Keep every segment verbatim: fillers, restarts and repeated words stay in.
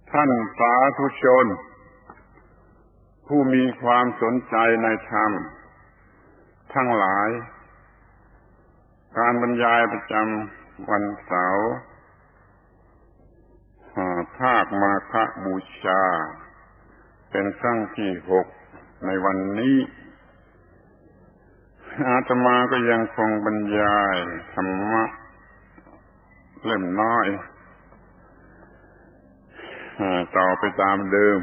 ท่านสาธุชนผู้มีความสนใจในธรรมทั้งหลายการบรรยายประจำวันเสาร์ภาคมาฆบูชาเป็นครั้งที่หกในวันนี้อาตมาก็ยังคงบรรยายธรรมะเล่มน้อยต่อไปตามเดิม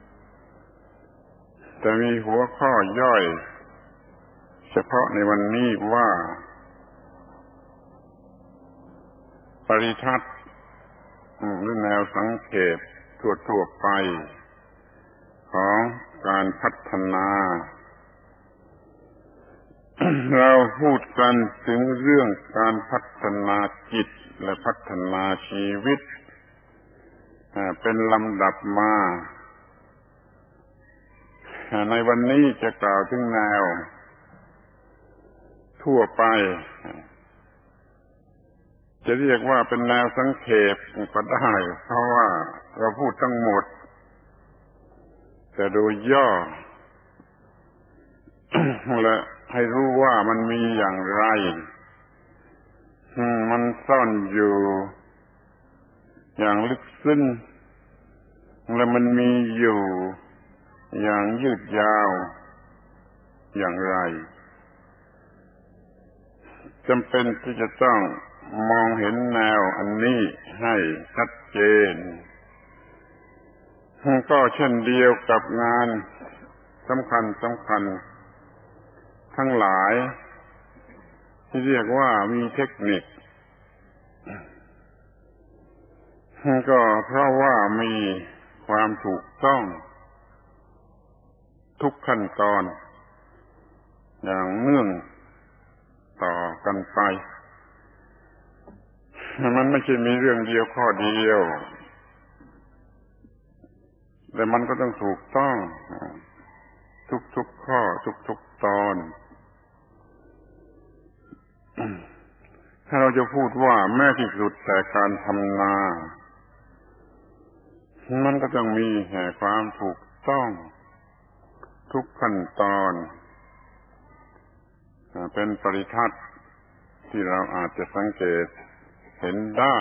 แต่มีหัวข้อย่อยเฉพาะในวันนี้ว่าปริทัศน์หรือแนวสังเกตทั่วๆไปของการพัฒนาเราพูดกันถึงเรื่องการพัฒนาจิตและพัฒนาชีวิตเป็นลำดับมาในวันนี้จะกล่าวถึงแนวทั่วไปจะเรียกว่าเป็นแนวสังเขปก็ได้เพราะว่าเราพูดทั้งหมดแต่โดยย่อ และให้รู้ว่ามันมีอย่างไรมันซ่อนอยู่อย่างลึกซึ้งและมันมีอยู่อย่างยืดยาวอย่างไรจำเป็นที่จะต้องมองเห็นแนวอันนี้ให้ชัดเจนก็เช่นเดียวกับงานสำคัญสำคัญทั้งหลายที่เรียกว่ามีเทคนิคก็เพราะว่ามีความถูกต้องทุกขั้นตอนอย่างเนื่องต่อกันไปมันไม่ใช่มีเรื่องเดียวข้อเดียวแต่มันก็ต้องถูกต้องทุกๆข้อทุกๆตอนถ้าเราจะพูดว่าแม้ที่สุดแต่การทำนามันก็ต้องมีแห่ความถูกต้องทุกขั้นตอนเป็นปริทัศน์ที่เราอาจจะสังเกตเห็นได้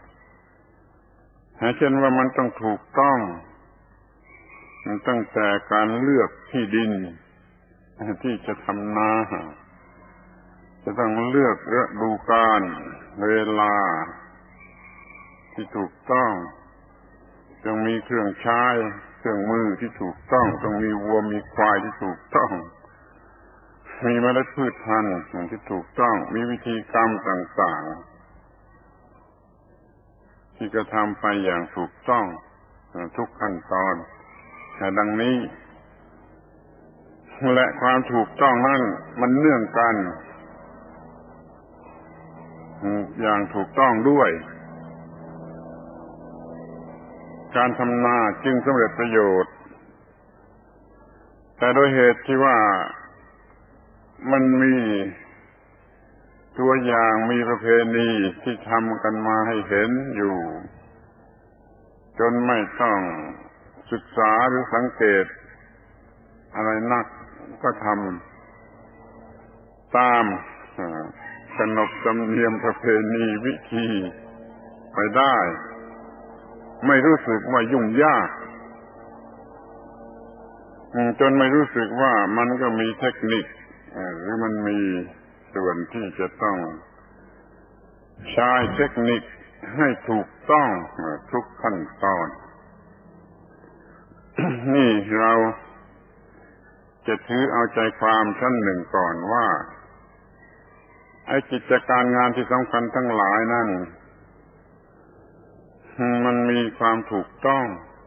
เช่นว่ามันต้องถูกต้องตั้งแต่การเลือกที่ดินที่จะทำนาจะต้องเลือกฤดูกาลเวลาที่ถูกต้องต้องมีเครื่องใช้เครื่องมือที่ถูกต้องต้องมีวัวมีควายที่ถูกต้องมีเมล็ดพืชพันธุ์ที่ถูกต้องมีวิธีกรรมต่างๆที่กระทำไปอย่างถูกต้องทุกขั้นตอนดังนี้และความถูกต้องนั้นมันเนื่องกันอย่างถูกต้องด้วยการทำนาจึงสำเร็จประโยชน์แต่โดยเหตุที่ว่ามันมีตัวอย่างมีประเพณีที่ทำกันมาให้เห็นอยู่จนไม่ต้องศึกษาหรือสังเกตอะไรนักก็ทำตามขนบธรรมเนียมประเพณีวิธีไปได้ไม่รู้สึกว่ายุ่งยากจนไม่รู้สึกว่ามันก็มีเทคนิคหรือมันมีส่วนที่จะต้องใช้เทคนิคให้ถูกต้องทุกขั้นตอน นี่เราจะถือเอาใจความชั้นหนึ่งก่อนว่าไอ้กิจการงานที่สำคัญทั้งหลายนั่นมันมีความถูกต้อง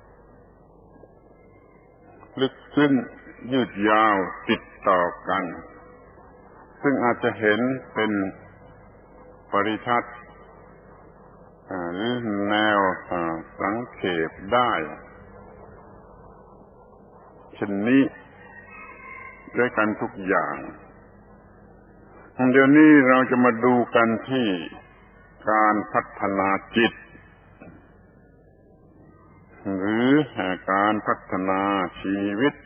ลึกซึ้งยืดยาวติดต่อกันซึ่งอาจจะเห็นเป็นปริทัศน์หรือแนวสังเขปได้เช่นนี้ด้วยกันทุกอย่างเดี๋ยวนี้เราจะมาดูกันที่การพัฒนาจิตหรือการพัฒนาชีวิต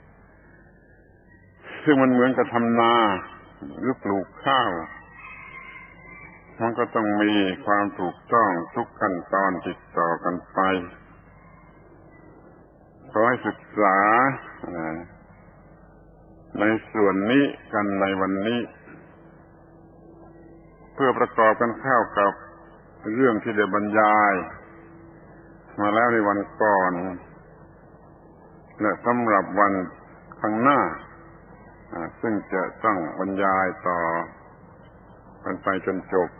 ซึ่งมันเหมือนกับทำนาหรือปลูกข้าวมันก็ต้องมีความถูกต้องทุกขั้นตอนติดต่อกันไปขอให้ศึกษาในส่วนนี้กันในวันนี้เพื่อประกอบกันเข้ากับเรื่องที่ได้บรรยายมาแล้วในวันก่อนและสำหรับวันข้างหน้าซึ่งจะต้องบรรยายต่อกันไปจนจบ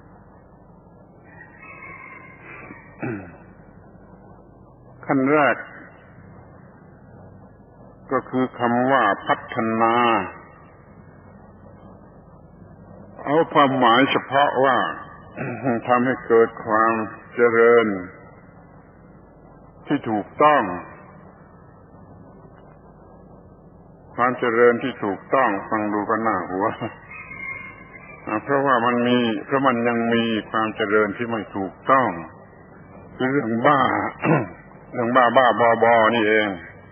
ขั้นแรกก็คือคำว่าพัฒนาเอาความหมายเฉพาะว่าทำให้เกิดความเจริญที่ถูกต้องความเจริญที่ถูกต้องฟังดูก็น่าหัวเพราะว่ามันมีเพราะมันยังมีความเจริญที่ไม่ถูกต้องคือเรื่องบ้า เรื่องบ้าบ้าบอบอนี่เอง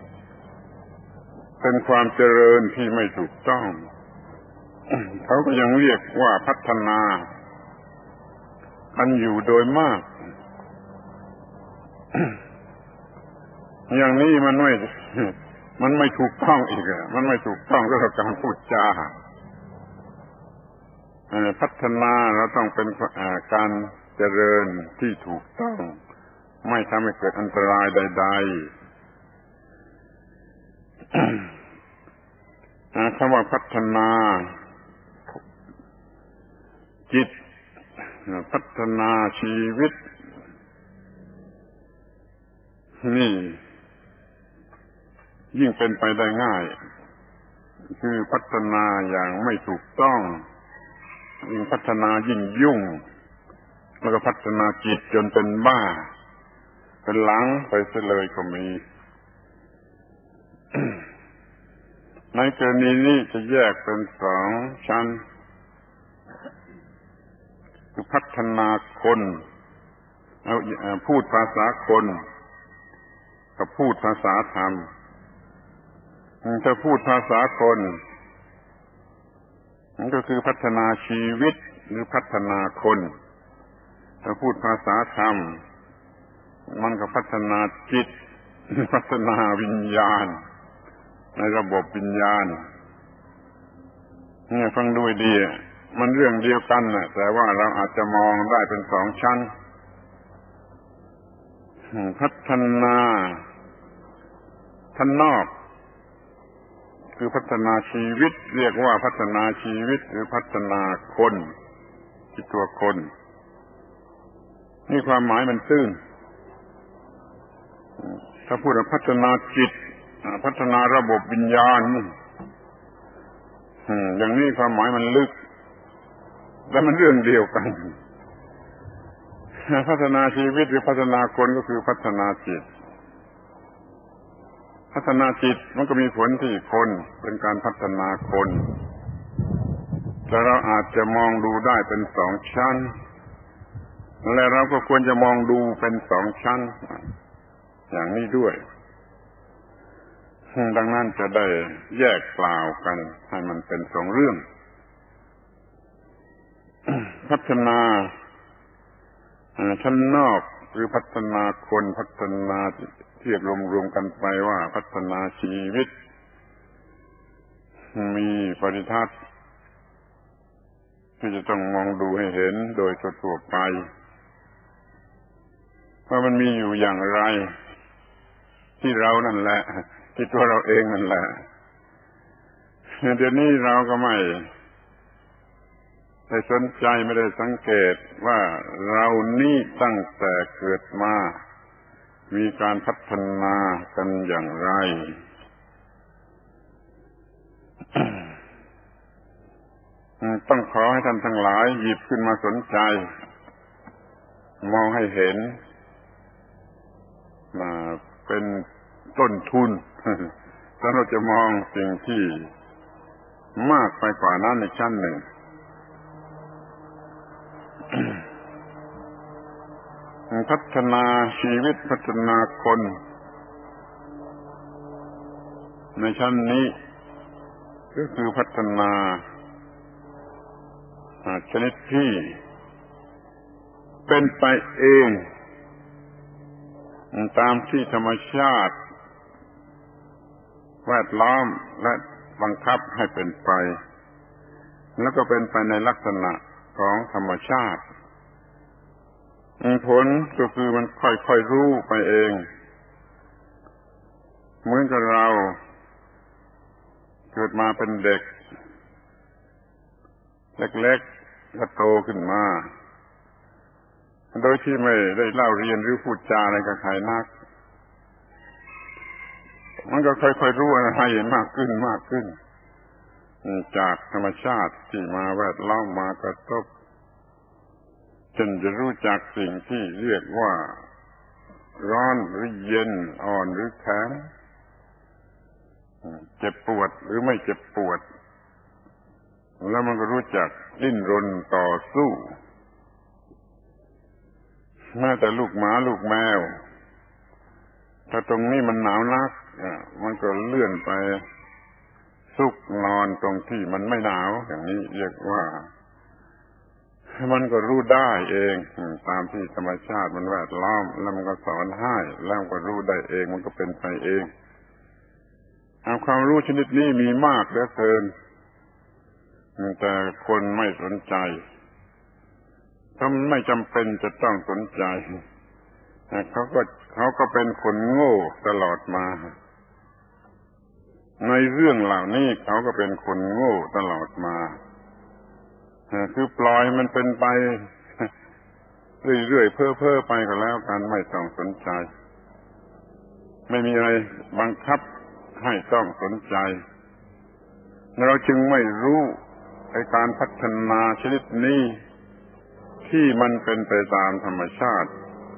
เป็นความเจริญที่ไม่ถูกต้องเขาก็ยังเรียกว่าพัฒนากันอยู่โดยมาก อย่างนี้มันไม่มันไม่ถูกต้องอีกอ่ะมันไม่ถูกต้องก็กับการพูดจาพัฒนาเราต้องเป็นการเจริญที่ถูกต้องไม่ทำให้เกิดอันตรายใดๆคำว่าพัฒนาจิตพัฒนาชีวิตนี่ยิ่งเป็นไปได้ง่ายคือพัฒนาอย่างไม่ถูกต้องยิ่งพัฒนายิ่งยุ่งแล้วก็พัฒนาจิตจนเป็นบ้าเป็นหลังไปเสียเลยก็มี ในกรณีนี้จะแยกเป็นสองชั้นคือพัฒนาคนเอาพูดภาษาคนกับพูดภาษาธรรมถ้าพูดภาษาคนนั่นก็คือพัฒนาชีวิตหรือพัฒนาคนถ้าพูดภาษาธรรมมันก็พัฒนาจิตพัฒนาวิญญาณในระบบวิญญาณเนี่ยฟังดูดีมันเรื่องเดียวกันน่ะแต่ว่าเราอาจจะมองได้เป็นสองชั้นพัฒนาท่านนอกคือพัฒนาชีวิตเรียกว่าพัฒนาชีวิตหรือพัฒนาคนที่ตัวคนนี่ความหมายมันตื้นถ้าพูดว่าพัฒนาจิตพัฒนาระบบวิญญาณอย่างนี้ความหมายมันลึกและมันเรื่องเดียวกันพัฒนาชีวิตหรือพัฒนาคนก็คือพัฒนาจิตพัฒนาจิตมันก็มีผลที่คนเป็นการพัฒนาคนแต่เราอาจจะมองดูได้เป็นสองชั้นและเราก็ควรจะมองดูเป็นสองชั้นอย่างนี้ด้วยดังนั้นจะได้แยกกล่าวกันให้มันเป็นสองเรื่องพัฒนาชั้นนอกหรือพัฒนาคนพัฒนาเรียกรวมๆกันไปว่าพัฒนาชีวิตมีปริทัศน์ที่จะต้องมองดูให้เห็นโดยทั่วไปว่ามันมีอยู่อย่างไรที่เรานั่นแหละที่ตัวเราเองนั่นแหละเดี๋ยวนี้เราก็ไม่ได้สนใจไม่ได้สังเกตว่าเรานี่ตั้งแต่เกิดมามีการพัฒนากันอย่างไร ต้องขอให้ท่านทั้งหลายหยิบขึ้นมาสนใจมองให้เห็นเป็นต้นทุนถ้าเราจะมองสิ่งที่มากไปกว่านั้นในชั้นหนึ่ง ในพัฒนาชีวิตพัฒนาคนในชั้นนี้ก็คือพัฒนาชนิดที่เป็นไปเองตามที่ธรรมชาติแวดล้อมและบังคับให้เป็นไปแล้วก็เป็นไปในลักษณะของธรรมชาติผลก็คือมันค่อยๆรู้ไปเองเหมือนกับเราเกิดมาเป็นเด็กเล็กๆแล้วโตขึ้นมาโดยที่ไม่ได้เล่าเรียนหรือพูดจาอะไรกับใครนักมันก็ค่อยๆรู้อะไรมากขึ้นมากขึ้นจากธรรมชาติที่มาแวดล้อมมากระทบจนจะรู้จักสิ่งที่เรียกว่าร้อนหรือเย็นอ่อนหรือแข็งเจ็บปวดหรือไม่เจ็บปวดแล้วมันก็รู้จักดิ้นรนต่อสู้แม้แต่ลูกหมาลูกแมวถ้าตรงนี้มันหนาวนักมันก็เลื่อนไปซุกนอนตรงที่มันไม่หนาวอย่างนี้เรียกว่ามันก็รู้ได้เองตามที่ธรรมชาติมันแวดล้อมแล้วมันก็สอนให้แล้วมันก็รู้ได้เองมันก็เป็นไปเองเอาความรู้ชนิดนี้มีมากเหลือเกินแต่คนไม่สนใจถ้าไม่จำเป็นจะต้องสนใจเขาก็เขาก็เป็นคนโง่ตลอดมาในเรื่องเหล่านี้เขาก็เป็นคนโง่ตลอดมาคือปล่อยมันเป็นไปเรื่อยๆเพ้อๆไปก็แล้วกันไม่ต้องสนใจไม่มีอะไรบังคับให้ต้องสนใจเราจึงไม่รู้ไอ้การพัฒนาชนิดนี้ที่มันเป็นไปตามธรรมชาติ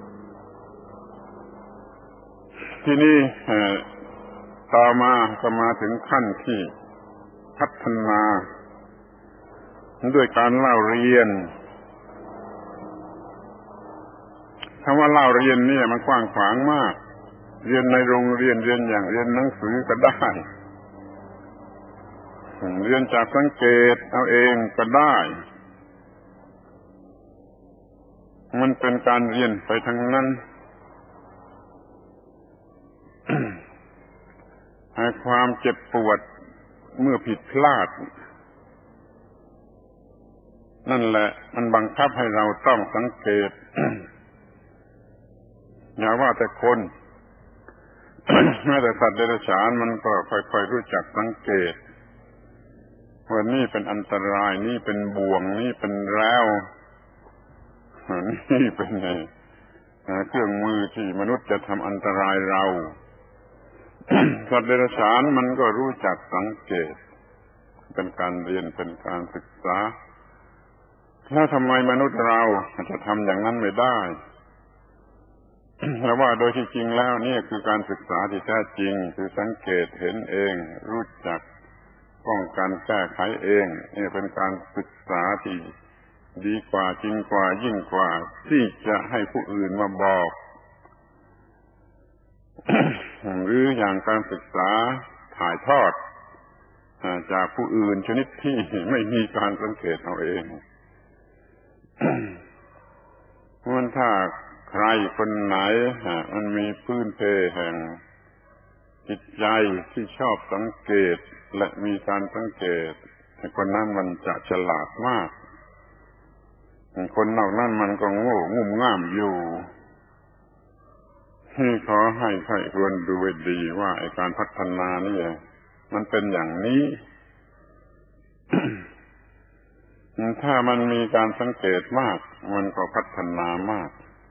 ที่นี่ต่อมาก็มาถึงขั้นที่พัฒนาด้วยการเล่าเรียนคำว่าเล่าเรียนเนี่ยมันกว้างขวางมากเรียนในโรงเรียนเรียนอย่างเรียนหนังสือก็ได้เรียนจากสังเกตเอาเองก็ได้มันเป็นการเรียนไปทั้งนั้นให้ความเจ็บปวดเมื่อผิดพลาดนั่นแหละมันบังคับให้เราต้องสังเกต อย่าว่าแต่คน แม้แต่สัตว์เดรัจฉานมันก็ค่อยๆรู้จักสังเกตว่านี่เป็นอันตรายนี่เป็นบ่วงนี่เป็นแร้วนี่เป็นเครื่องมือที่มนุษย์จะทำอันตรายเรา สัตว์เดรัจฉานมันก็รู้จักสังเกตเป็นการเรียนเป็นการศึกษาแล้วทำไมมนุษย์เราจะทำอย่างนั้นไม่ได้ เพราะว่าโดยที่จริงแล้วนี่คือการศึกษาที่แท้จริงคือสังเกตเห็นเองรู้จักป้องกันแก้ไขเองนี่เป็นการศึกษาที่ดีกว่าจริงกว่ายิ่งกว่าที่จะให้ผู้อื่นมาบอก หรืออย่างการศึกษาถ่ายทอดจากผู้อื่นชนิดที่ไม่มีการสังเกตเอาเองเพราะถ้าใครคนไหนมันมีพื้นเพแห่งจิตใจที่ชอบสังเกตและมีการสังเกตคนนั้นมันจะฉลาดมากคนนอกนั้นมันก็โง่งุ่มง่ามอยู่ที่ขอให้ใครควรดูให้ดีว่าไอ้การพัฒนานี่มันเป็นอย่างนี้ ถ้ามันมีการสังเกตมากมันก็พัฒนามาก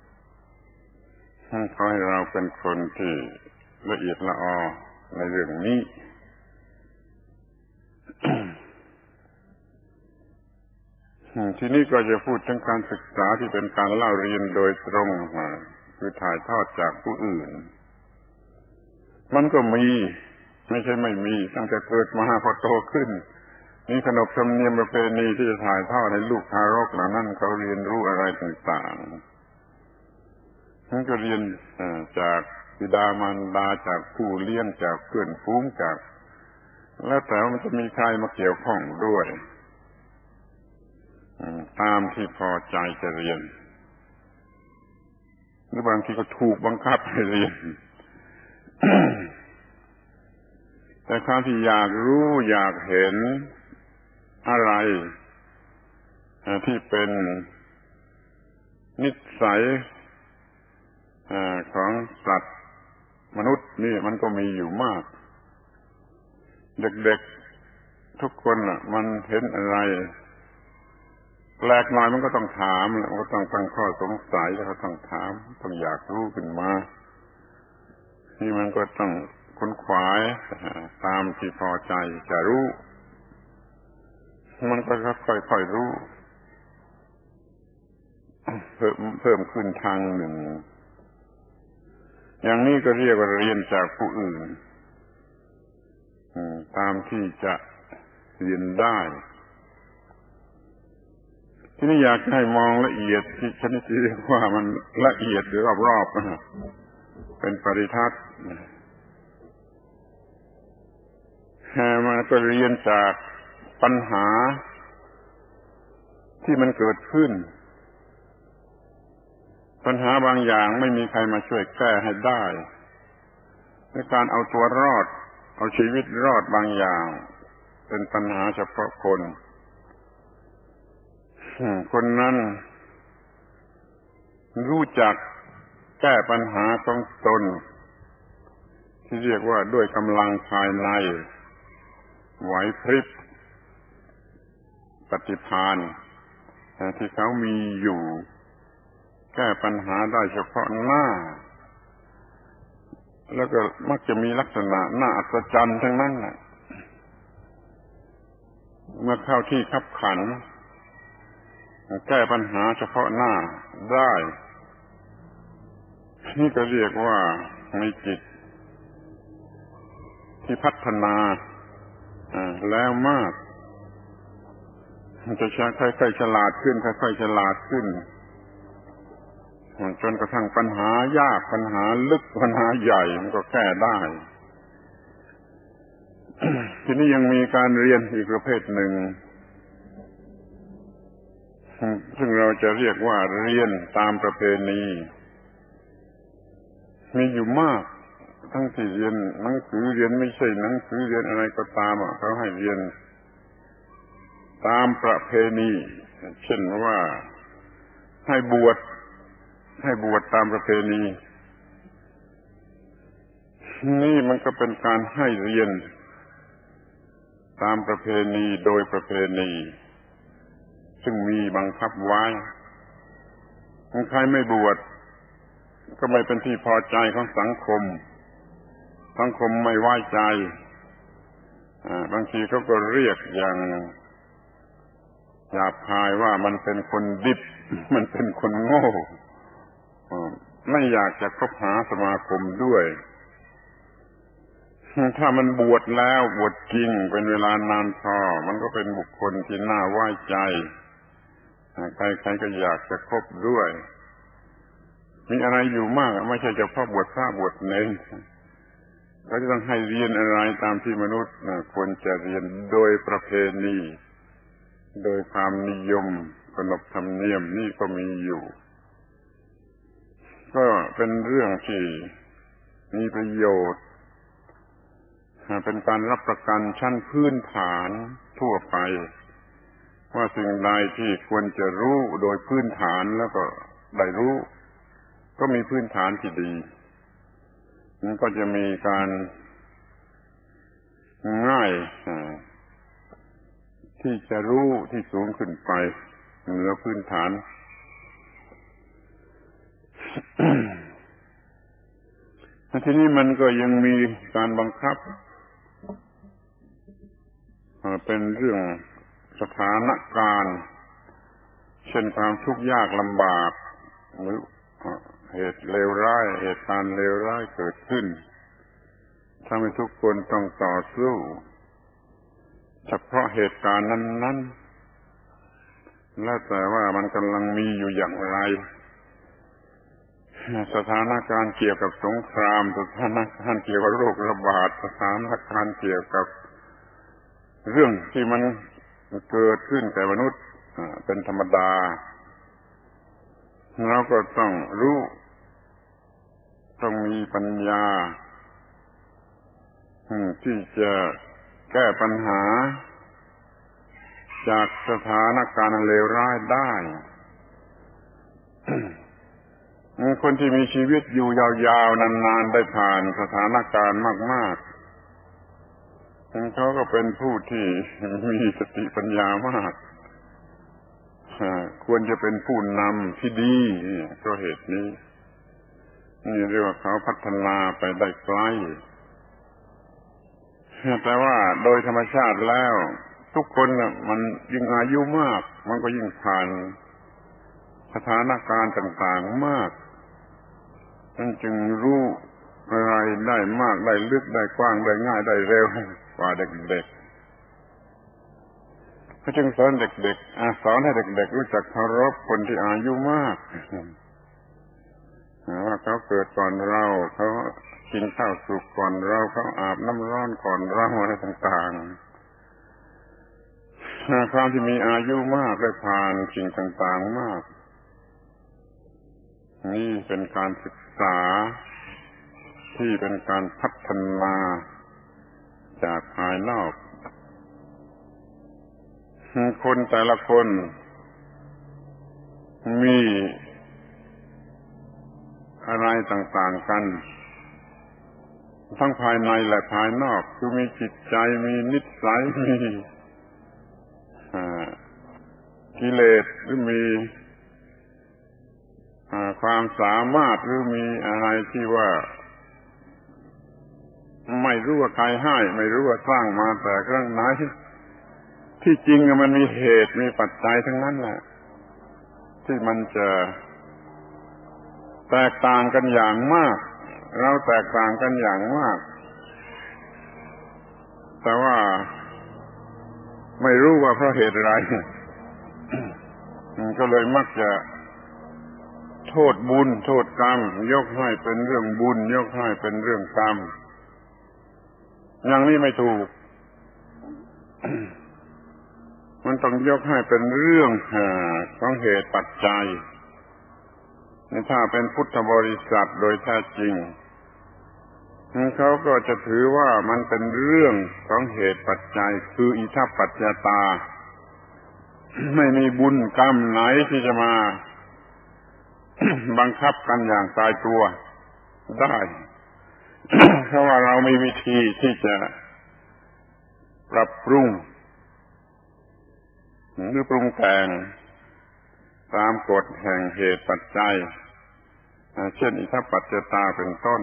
ขอให้เราเป็นคนที่ละเอียดละออในเรื่องนี้ ทีนี้ก็จะพูดถึงการศึกษาที่เป็นการเล่าเรียนโดยตรงคือถ่ายทอดจากผู้อื่นมันก็มีไม่ใช่ไม่มีตั้งแต่เกิดมาพอโตขึ้นนี่ขนบธรรมเนียมประเพณีที่จะถ่ายทอดให้ลูกทารกเหล่านั้นเขาเรียนรู้อะไรต่างมันก็เรียนจากบิดามารดาจากผู้เลี้ยงจากเพื่อนฝูงจากแล้วแต่ว่ามันจะมีใครมาเกี่ยวข้องด้วยตามที่พอใจจะเรียนหรือบางทีก็ถูกบังคับให้เรียน แต่ความที่อยากรู้อยากเห็นอะไรที่เป็นนิสัยของสัตว์มนุษย์นี่มันก็มีอยู่มากเด็กๆทุกคนน่ะมันเห็นอะไรแปลกหน่อยมันก็ต้องถามมันก็ต้องตั้งข้อสงสัยแล้วก็ต้องถามต้องอยากรู้ขึ้นมานี่มันก็ต้องค้นขวายตามที่พอใจจะรู้มันก็ค่อยๆรู้เพิ่มเพิ่มขึ้นทางหนึ่งอย่างนี้ก็เรียกว่าเรียนจากผู้อื่นตามที่จะเรียนได้ที่นี่อยากให้มองละเอียดที่ฉันเรียกว่ามันละเอียดหรือรอบๆนะเป็นปริทัศน์มันก็เรียนจากปัญหาที่มันเกิดขึ้นปัญหาบางอย่างไม่มีใครมาช่วยแก้ให้ได้ในการเอาตัวรอดเอาชีวิตรอดบางอย่างเป็นปัญหาเฉพาะคนคนนั้นรู้จักแก้ปัญหาของตนที่เรียกว่าด้วยกำลังภายในไหวพริบปฏิภาณที่เขามีอยู่แก้ปัญหาได้เฉพาะหน้าแล้วก็มักจะมีลักษณะน่าอัศจรรย์ทั้งนั้นแหละเมื่อเข้าที่คับขันแก้ปัญหาเฉพาะหน้าได้นี่ก็เรียกว่ามีจิตที่พัฒนาแล้วมากมันจะค่อยๆฉลาดขึ้นค่อยๆฉลาดขึ้นจนกระทั่งปัญหายากปัญหาลึกปัญหาใหญ่มันก็แก้ได้ ทีนี้ยังมีการเรียนอีกประเภทหนึ่งซึ่งเราจะเรียกว่าเรียนตามประเพณีมีอยู่มากทั้งที่เรียนหนังสือเรียนไม่ใช่หนังสือเรียนอะไรก็ตามเขาให้เรียนตามประเพณีเช่นว่าให้บวชให้บวชตามประเพณีนี่มันก็เป็นการให้เรียนตามประเพณีโดยประเพณีซึ่งมีบังคับไว้ใครไม่บวชก็ไม่เป็นที่พอใจของสังคมสังคมไม่ไว้ใจบางทีเขาก็เรียกอย่างหยาบคายว่ามันเป็นคนดิบมันเป็นคนโง่ไม่อยากจะคบหาสมาคมด้วยถ้ามันบวชแล้วบวชจริงเป็นเวลานานพอมันก็เป็นบุคคลที่น่าไว้ใจใครๆก็อยากจะคบด้วยมีอะไรอยู่มากไม่ใช่เฉพาะบวชพระบวชเนรเขาจะต้องให้เรียนอะไรตามที่มนุษย์ควรจะเรียนโดยประเพณีโดยความนิยมขนบธรรมเนียมนี่ก็มีอยู่ก็เป็นเรื่องที่มีประโยชน์เป็นการรับประกันชั้นพื้นฐานทั่วไปว่าสิ่งใดที่ควรจะรู้โดยพื้นฐานแล้วก็ได้รู้ก็มีพื้นฐานที่ดีมันก็จะมีการง่ายที่จะรู้ที่สูงขึ้นไปเหนือพื้นฐาน ทีนี้มันก็ยังมีการบังคับเป็นเรื่องสถานการณ์เช่นความทุกข์ยากลำบากหรือเหตุเลวร้ายเหตุการณ์เลวร้ายเกิดขึ้นทำให้ทุกคนต้องต่อสู้เฉพาะเหตุการณ์นั้นๆแล้วแต่ว่ามันกำลังมีอยู่อย่างไรสถานการณ์เกี่ยวกับสงครามสถานการณ์เกี่ยวกับโรคระบาดสถานการณ์เกี่ยวกับเรื่องที่มันเกิดขึ้นแก่มนุษย์เป็นธรรมดาเราก็ต้องรู้ต้องมีปัญญาที่จะแก้ปัญหาจากสถานการณ์เลวร้ายได้ คนที่มีชีวิตอยู่ยาวๆนานๆได้ผ่านสถานการณ์มากๆเขาก็เป็นผู้ที่มีสติปัญญามากควรจะเป็นผู้นำที่ดีเพราะเหตุนี้นี่เรียกว่าเขาพัฒนาไปได้ไกลแต่ว่าโดยธรรมชาติแล้วทุกคนน่ะมันยิ่งอายุมากมันก็ยิ่งผ่านสถานการณ์ต่างๆมากมันจึงรู้อะไรได้มากได้ลึกได้กว้างได้ง่ายได้เร็วกว่าเด็กๆเขาจึงสอนเด็กๆสอนให้เด็กๆรู้จักเคารพคนที่อายุมากว่าเขาเกิดก่อนเราเขากินข้าวสุกก่อนเราเขาอาบน้ำร้อนก่อนเราอะไรต่างๆความที่มีอายุมากได้ผ่านสิ่งต่างๆมากนี่เป็นการศึกษาที่เป็นการพัฒนาจากภายนอกคนแต่ละคนมีอะไรต่างๆกันทั้งภายในและภายนอกคือมีจิตใจมีนิสัยมีกิเลสหรือมีความสามารถหรือมีอะไรที่ว่าไม่รู้ว่าใครให้ไม่รู้ว่าสร้างมาแต่ครั้งไหนที่จริงมันมีเหตุมีปัจจัยทั้งนั้นแหละที่มันจะแตกต่างกันอย่างมากเราแตกต่างกันอย่างมากแต่ว่าไม่รู้ว่าเพราะเหตุอะไรก็เลยมักจะโทษบุญโทษกรรมยกให้เป็นเรื่องบุญยกให้เป็นเรื่องกรรมอย่างนี้ไม่ถูก มันต้องยกให้เป็นเรื่องของเหตุปัจจัยถ้าเป็นพุทธบริษัทโดยแท้จริงเขาก็จะถือว่ามันเป็นเรื่องของเหตุปัจจัยคืออิทัปปัจจตาไม่มีบุญกรรมไหนที่จะมาบังคับกันอย่างตายตัวได้ เพราะว่าเรามีวิธีที่จะปรับปรุงหรือปรุงแต่งตามกฎแห่งเหตุปัจจัยเช่นอิทัปปัจจตาเป็นต้น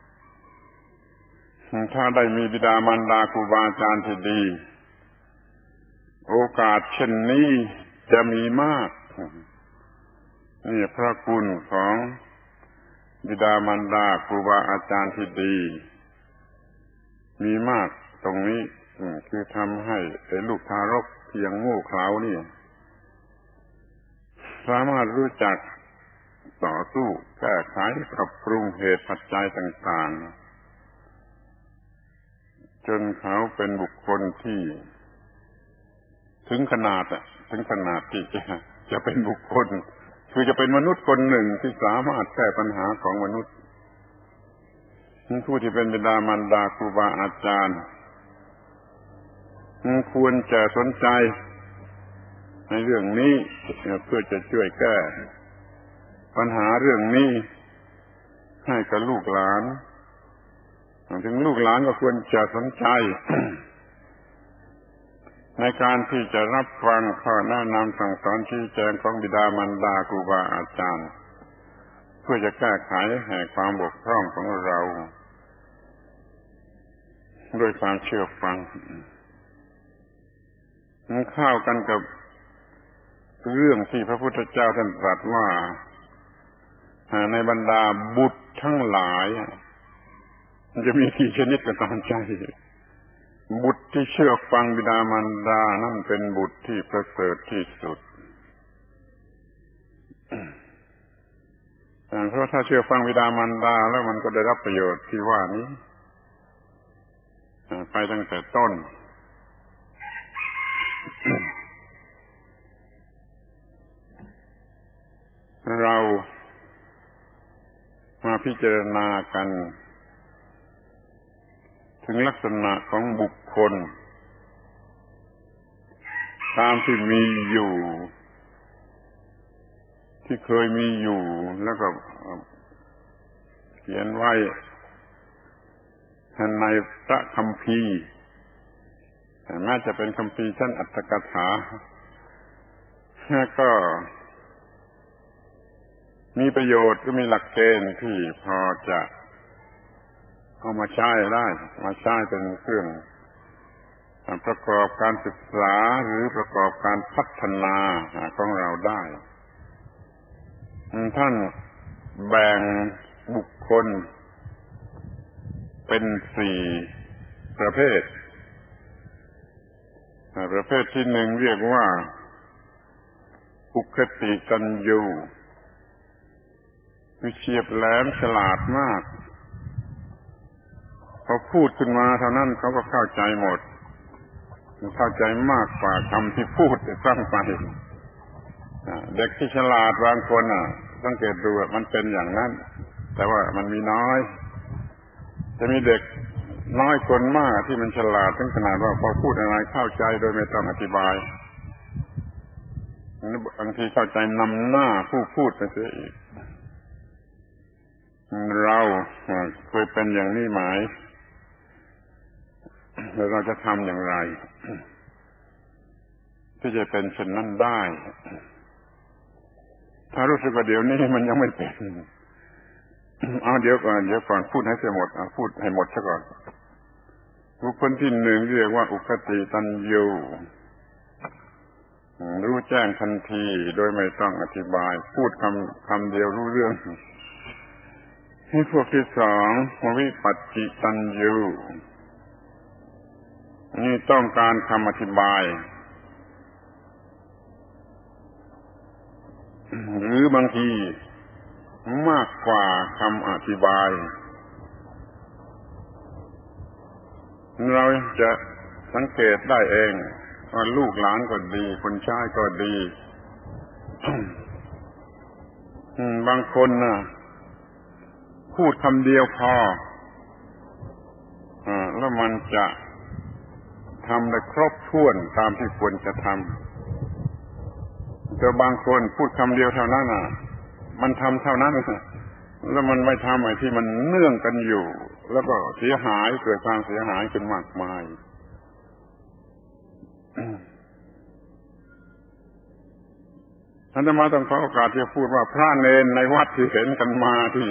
ถ้าได้มีบิดามารดาครูบาอาจารย์ที่ดีโอกาสเช่นนี้จะมีมากนี่พระคุณของบิดามารดาครูบาอาจารย์ที่ดีมีมากตรงนี้คือทำให้ลูกทารกที่ยังโง่เขลานี่สามารถรู้จักต่อสู้แก้ไขปรับปรุงเหตุปัจจัยต่างๆจนเขาเป็นบุคคลที่ถึงขนาดอ่ะถึงขนาดที่จะจะเป็นบุคคลคือจะเป็นมนุษย์คนหนึ่งที่สามารถแก้ปัญหาของมนุษย์ผู้ที่เป็นบิดามารดาครูบาอาจารย์ควรจะสนใจในเรื่องนี้เพื่อจะช่วยแก้ปัญหาเรื่องนี้ให้กับลูกหลานถึงลูกหลานก็ควรจะสนใจ ในการที่จะรับฟังข้อแนะนำสั่งสอนชี้แจงของบิดามารดาครูบาอาจารย์เพื่อจะแก้ไขให้ความบกพร่องของเราด้วยความเชื่อฟังมันเข้ากันกับเรื่องที่พระพุทธเจ้าท่านตรัสว่าในบรรดาบุตรทั้งหลายมันจะมีกี่ชนิดก็ตามใจบุตรที่เชื่อฟังบิดามารดานั่นเป็นบุตรที่ประเสริฐที่สุดเพราะถ้าเชื่อฟังบิดามารดาแล้วมันก็ได้รับประโยชน์ที่ว่านี้ไปตั้งแต่ต้น เรามาพิจารณากันถึงลักษณะของบุคคลตามที่มีอยู่ที่เคยมีอยู่แล้วก็เขียนไว้ในพระคัมภีร์น่าจะเป็นคัมภีร์ชั้นอัตถกถาแล้วก็มีประโยชน์ก็มีหลักเกณฑ์ที่พอจะเอามาใช้ได้มาใช้เป็นเครื่องประกอบการศึกษาหรือประกอบการพัฒนาของเราได้ท่านแบ่งบุคคลเป็นสี่ประเภทประเภทที่หนึ่งเรียกว่าอุคติตัญญูคือเฉียบแหลมฉลาดมากพอพูดขึ้นมาเท่านั้นเขาก็เข้าใจหมดเข้าใจมากกว่าคำที่พูดซ้ำไปเด็กที่ฉลาดบางคนอ่ะสังเกตดูมันเป็นอย่างนั้นแต่ว่ามันมีน้อยจะมีเด็กน้อยคนมากที่มันฉลาดถึงขนาดว่าพอพูดอะไรเข้าใจโดยไม่ต้องอธิบายบางทีเข้าใจนำหน้าผู้พูดไปเสียอีกเราเคยเป็นอย่างนี้ไหมแล้วเราจะทำอย่างไรที่จะเป็นเช่นนั้นได้ถ้ารู้สึกว่าเดี๋ยวนี้มันยังไม่เป็นเอาเดี๋ยวก่อนเดี๋ยวก่อนพูดให้เสร็จหมดเอาพูดให้หมดซะก่อนบุคคลที่หนึ่งเรียกว่าอุคติตัญญูรู้แจ้งทันทีโดยไม่ต้องอธิบายพูดคำคำเดียวรู้เรื่องให้พวกที่สองวิปัสสิตัญญูนี่ต้องการคำอธิบายหรือบางทีมากกว่าคำอธิบายเราจะสังเกตได้เองว่าลูกหลานก็ดีคนใช้ก็ดี บางคนน่ะพูดคำเดียวพอแล้วมันจะทำได้ครบถ้วนตามที่ควรจะทำแต่บางคนพูดคำเดียวเท่านั้นน่ะมันทำเท่านั้นแล้วมันไม่ทำไอ้ที่มันเนื่องกันอยู่แล้วก็เสียหายเกิดความเสียหายขึ้นมากมายอาตมาต้องขอโอกาสที่จะพูดว่าพระเนรในวัดที่เห็นกันมาที่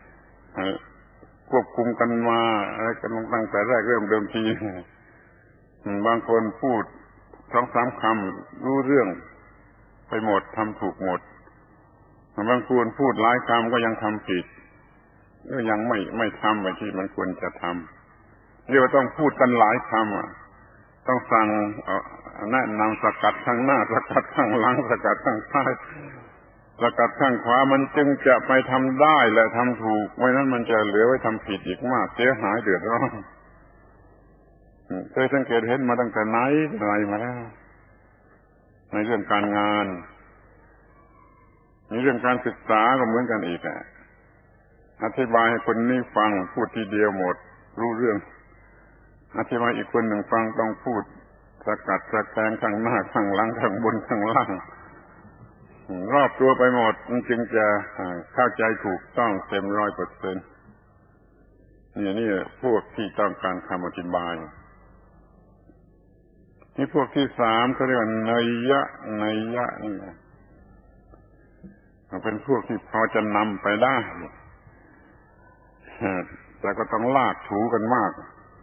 ควบคุมกันมาอะไรกันตั้งแต่แรกเริ่มเดิมทีบางคนพูดสองสามคำรู้เรื่องไปหมดทำถูกหมดบางคนพูดหลายคำก็ยังทำผิดก็ยังไม่ไม่ทำไปที่มันควรจะทำเรียกว่าต้องพูดกันหลายคำอ่ะต้องสั่งแนะนำสกัดข้างหน้าสกัดข้างหลังสกัดข้างซ้ายสกัดข้างขวามันจึงจะไปทำได้และทำถูกไม่นั้นมันจะเหลือไว้ทำผิดอีกมากเสียหายเดือดร้อนเคยสังเกตเห็นมาตั้งแต่ไหนไหนมาแล้วในเรื่องการงานในเรื่องการศึกษาก็เหมือนกันอีกแหละอธิบายให้คนนี้ฟังพูดทีเดียวหมดรู้เรื่องอธิบายอีกคนหนึ่งฟังต้องพูดสกัดสะแกงข้างหน้าข้างหลังข้างบนข้างล่างรอบตัวไปหมดมันจึงจะเข้าใจถูกต้องเต็มร้อยเปอร์เซ็นต์นี่นี่พวกที่ต้องการคำอธิบายนี่พวกที่สามเขาเรียกว่านัยยะนัยยะนี่เป็นพวกที่พอจะนำไปได้แต่ก็ต้องลากถูกันมาก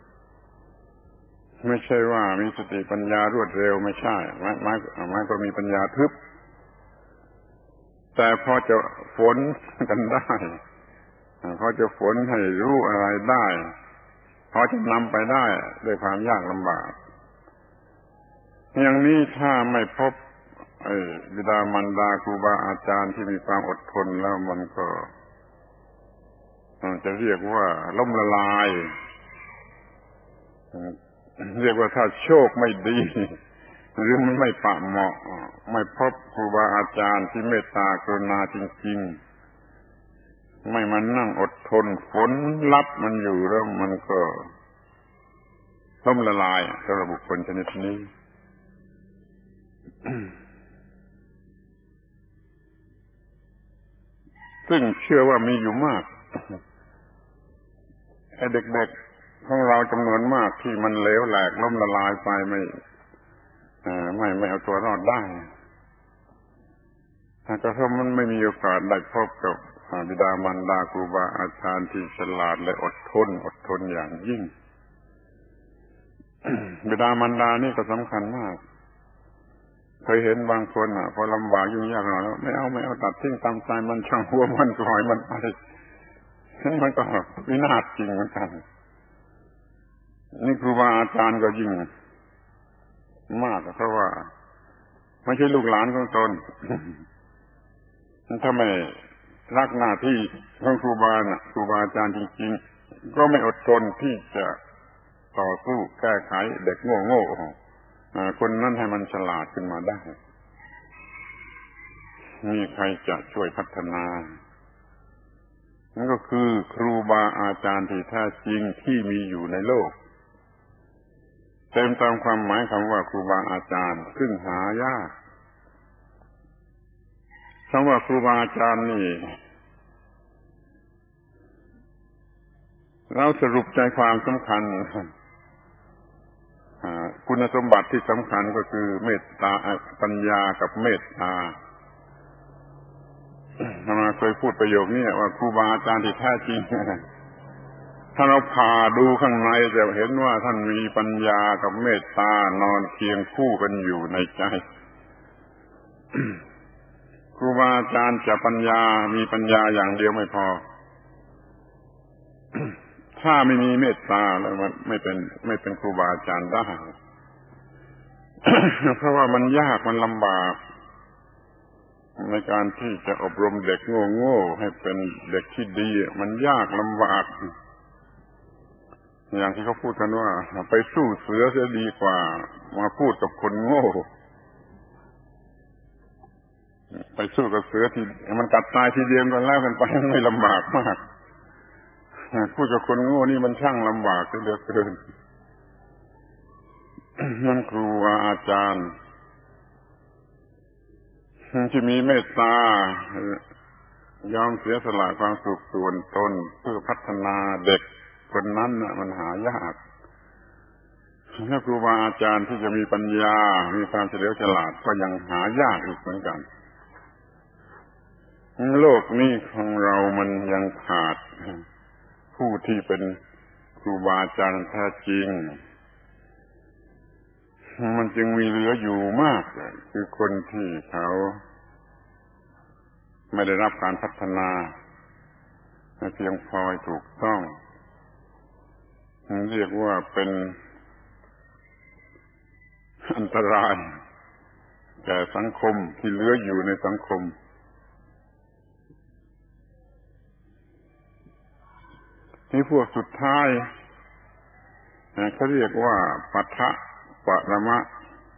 ไม่ใช่ว่ามีสติปัญญารวดเร็วไม่ใช่ไม่ไม่ไม่ก็มีปัญญาทึบแต่พอจะฝนกันได้พอจะฝนให้รู้อะไรได้พอจะนำไปได้ด้วยความยากลำบากอย่างนี้ถ้าไม่พบไอ้บิดามารดาครูบาอาจารย์ที่มีความอดทนแล้วมันก็จะเรียกว่าล่มละลายเรียกว่าถ้าโชคไม่ดีหรือมันไม่ปะเหมาะไม่พบครูบาอาจารย์ที่เมตตากรุณาจริงๆไม่มานั่งอดทนฝนรับมันอยู่แล้วมันก็ล่มละลายสำหรับบุคคลชนิดนี้ ซึ่งเชื่อว่ามีอยู่มากไอ้เด็กๆของเราจำนวนมากที่มันเหลวแหลกล่มละลายไปไม่ไม่ไม่เอาตัวรอดได้แต่ก็เพราะมันไม่มีโอกาสได้พบกับบิดามารดาครูบาอาจารย์ที่ฉลาดและอดทนอดทนอย่างยิ่ง บิดามารดานี่ก็สำคัญมากเคยเห็นบางคนอ่ะพอลำบากยุ่งยากหน่อยแล้วไม่เอาไม่เอาตัดทิ้งตามใจมันช่างหัวมันปล่อยมันไปมันก็วินาศจริงเหมือนกันนี่ครูบาอาจารย์ก็ยิ่งมากเพราะว่าไม่ใช่ลูกหลานของตนถ้าไม่รักหน้าที่ของครูบาน่ะครูบาอาจารย์จริงๆก็ไม่อดทนที่จะต่อสู้แก้ไขเด็กโง่ๆคนนั้นให้มันฉลาดขึ้นมาได้มีใครจะช่วยพัฒนานั่นก็คือครูบาอาจารย์ที่แท้จริงที่มีอยู่ในโลกเต็มตามความหมายคำว่าครูบาอาจารย์ซึ่งหายากคำว่าครูบาอาจารย์นี่เราสรุปใจความสำคัญคุณสมบัติที่สำคัญก็คือเมตตาปัญญากับเมตตาอาตมาเคยพูดประโยคนี้ว่าครูบาอาจารย์ที่แท้จริงถ้าเราผ่าดูข้างในจะเห็นว่าท่านมีปัญญากับเมตตานอนเคียงคู่กันอยู่ในใจ ครูบาอาจารย์จะปัญญามีปัญญาอย่างเดียวไม่พอ ถ้าไม่มีเมตตาแล้วมันไม่เป็นไม่เป็นครูบาอาจารย์ได้ เพราะว่ามันยากมันลำบากในการที่จะอบรมเด็กโง่ๆให้เป็นเด็กที่ดีมันยากลำบากอย่างที่เขาพูดกันว่าไปสู้เสือเสียดีกว่ามาพูดกับคนโง่ไปสู้กับเสือที่มันกัดตายทีเดียวกันแล้วมันไปไม่ลำบากมากพูดกับคนโง่นี่มันช่างลำบากเหลือเกินนั่นครูอาจารย์ที่มีเมตตายอมเสียสละความสุขส่วนตนเพื่อพัฒนาเด็กคนนั้นน่ะมันหายากถ้าครูบาอาจารย์ที่จะมีปัญญามีความเฉลียวฉลาดก็ยังหายากอีกเหมือนกันโลกนี้ของเรามันยังขาดผู้ที่เป็นครูบาอาจารย์แท้จริงมันจึงมีเหลืออยู่มากคือคนที่เขาไม่ได้รับการพัฒนาเพียงพอถูกต้องเรียกว่าเป็นอันตรายแก่สังคมที่เหลืออยู่ในสังคมนี่พวกสุดท้ายเขาเรียกว่าปัทะปรมะ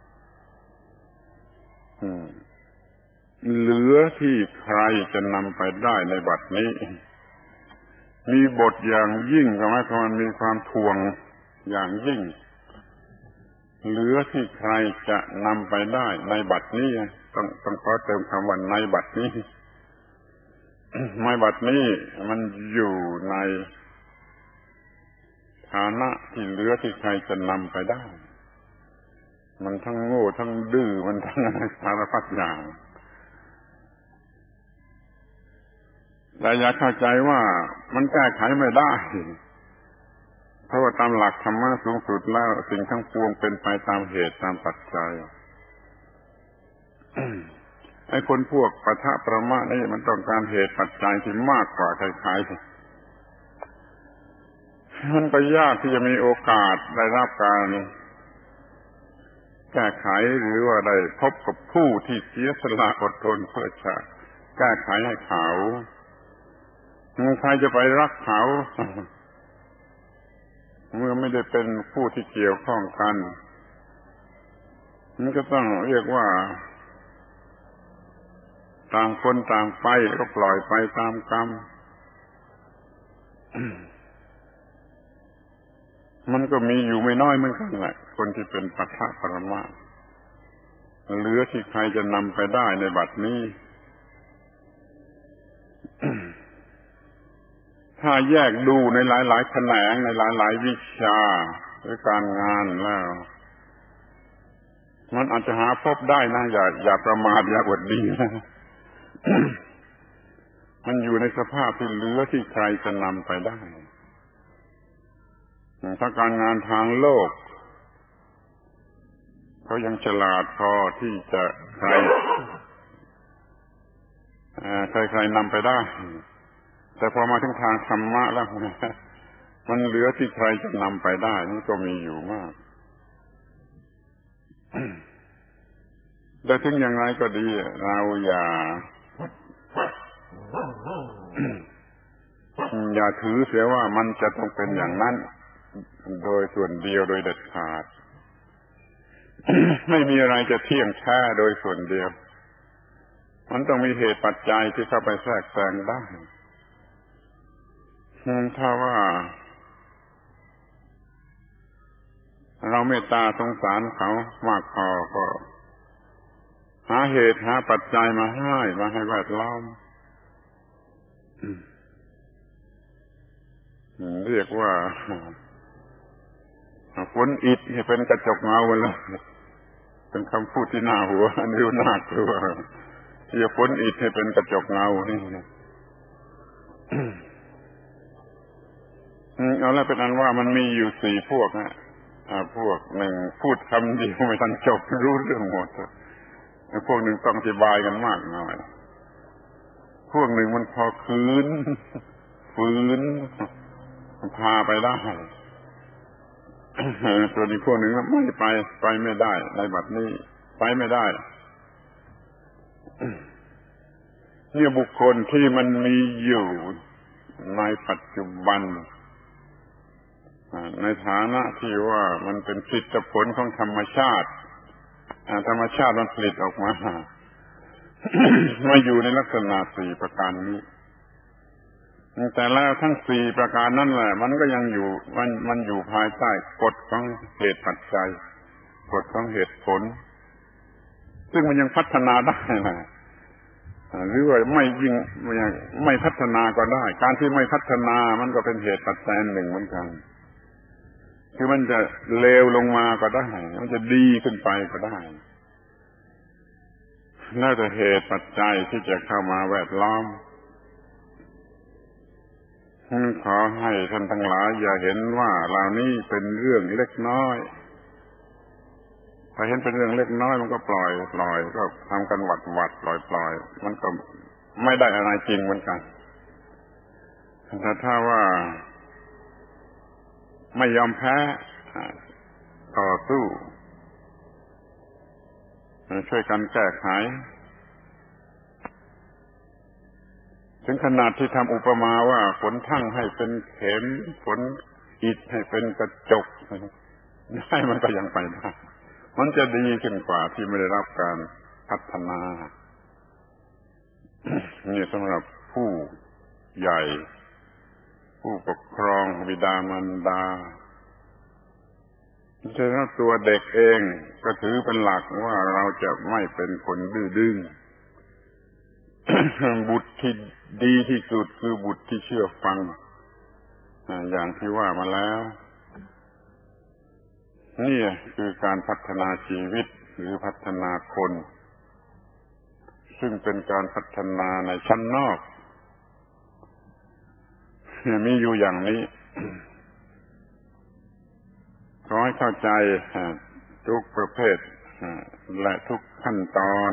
เหลือที่ใครจะนำไปได้ในบัดนี้มีบทอย่างยิ่งก็หมายความว่ามีความทวงอย่างยิ่งเหลือที่ใครจะนำไปได้ในบัดนี้ต้องต้องขอเติมคำว่าในบัดนี้ในบัดนี้มันอยู่ในฐานะที่เหลือที่ใครจะนำไปได้มันทั้งโง่ทั้งดื้อมันทั้งสารพัดอย่างแต่อย่าเข้าใจว่ามันแก้ไขไม่ได้เพราะว่าตามหลักธรรมะสูงสุดแล้วสิ่งทั้งปวงเป็นไปตามเหตุตามปัจจัย ไอ้คนพวกปะทะประมะนี่มันต้องการเหตุปัจจัยที่มากกว่าใครๆมันก็ยากที่จะมีโอกาสได้รับการก้ไขหรือว่าได้พบกับผู้ที่เสียสละอดทนเพื่อจะแก้ไขให้เขาใครจะไปรักเขาเมื่อไม่ได้เป็นผู้ที่เกี่ยวข้องกันมันก็ต้องเรียกว่าต่างคนต่างไปก็ปล่อยไปตามกรรมมันก็มีอยู่ไม่น้อยเหมือนกันแหละคนที่เป็นปัทภปรมาสเหลือที่ใครจะนำไปได้ในบัดนี้ ถ้าแยกดูในหลายๆแขนงในหลายๆวิชาหรือการงานแล้วมันอาจจะหาพบได้นะอย่าอย่าประมาทอย่าอวดดีนะ มันอยู่ในสภาพที่เหลือที่ใครจะนำไปได้ถ้าการงานทางโลกเขายังฉลาดพอที่จะใครใครใครนำไปได้แต่พอมาถึงทางธรรมะแล้วมันเหลือที่ใครจะนำไปได้นี่ก็มีอยู่มากแต่ถึงอย่างไรก็ดีเราอย่าอย่าถือเสียว่ามันจะต้องเป็นอย่างนั้นโดยส่วนเดียวโดยเด็ดขาด ไม่มีอะไรจะเที่ยงแท้โดยส่วนเดียวมันต้องมีเหตุปัจจัยที่เข้าไปแทรกแซงได้ถ้าว่าเราเมตตาสงสารเขามากพอก็หาเหตุหาปัจจัยมาให้มาให้แวดล้อมเรียกว่าฝนอิฐให้เป็นกระจกเงาเลยเป็นคำพูดที่น่าหัวนิ้วน่ากลัวที่จะฝนอิฐให้เป็นกระจกเงานี่เอาละเป็นอันว่ามันมีอยู่สี่พวกนะพวกหนึ่งพูดคำเดียวไม่ทันจบรู้เรื่องหมดพวกหนึ่งต้องอธิบายกันมากหน่อยพวกหนึ่งมันพอคืนฝืนพาไปได้ส่วนอีกพวกหนึ่งไม่ไปไปไม่ได้ในบัดนี้ไปไม่ได้เนี่ยบุคคลที่มันมีอยู่ในปัจจุบันในฐานะที่ว่ามันเป็นผลผลของธรรมชาติธรรมชาติมันผลิตออกมา มาอยู่ในลักษณะสี่ประการนี้แต่แล้วทั้งสี่ประการนั่นแหละมันก็ยังอยู่มันมันอยู่ภายใต้กฎของเหตุปัจจัยกฎของเหตุผลซึ่งมันยังพัฒนาได้นะหรือว่าไม่ยิ่งไม่พัฒนาก็ได้การที่ไม่พัฒนามันก็เป็นเหตุปัจจัยหนึ่งเหมือนกันคือมันจะเลวลงมาก็ได้มันจะดีขึ้นไปก็ได้แล้วแต่เหตุปัจจัยที่จะเข้ามาแวดล้อมขอให้ท่านทั้งหลายอย่าเห็นว่าเหล่านี้เป็นเรื่องเล็กน้อยถ้าเห็นเป็นเรื่องเล็กน้อยมันก็ปล่อยปล่อยก็ทำกันหวัดหวัดปล่อยปล่อยมันก็ไม่ได้อะไรจริงเหมือนกันแต่ถ้าว่าไม่ยอมแพ้ต่อสู้ช่วยกันแก้ไขถึงขนาดที่ทำอุปมาว่าฝนทั่งให้เป็นเข็มฝนอิฐให้เป็นกระจกได้มันก็ยังไปได้มันจะดีขึ้นกว่าที่ไม่ได้รับการพัฒนานี่สำหรับผู้ใหญ่ผู้ปกครองบิดามารดาฉะนั้นตัวเด็กเองก็ถือเป็นหลักว่าเราจะไม่เป็นคนดื้อๆ บุตรที่ดีที่สุดคือบุตรที่เชื่อฟังอย่างที่ว่ามาแล้วนี่คือการพัฒนาชีวิตหรือพัฒนาคนซึ่งเป็นการพัฒนาในชั้นนอกมีอยู่อย่างนี้ขอให้เข้าใจทุกประเภทและทุกขั้นตอน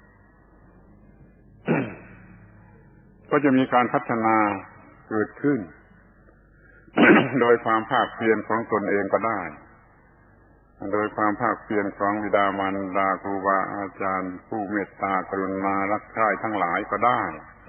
ก็จะมีการพัฒนาเกิดขึ้น โดยความภาคเพียรของตนเองก็ได้โดยความภาคเพียรของบิดามารดาครูบาอาจารย์ผู้เมตตากรุณารักใคร่ทั้งหลายก็ได้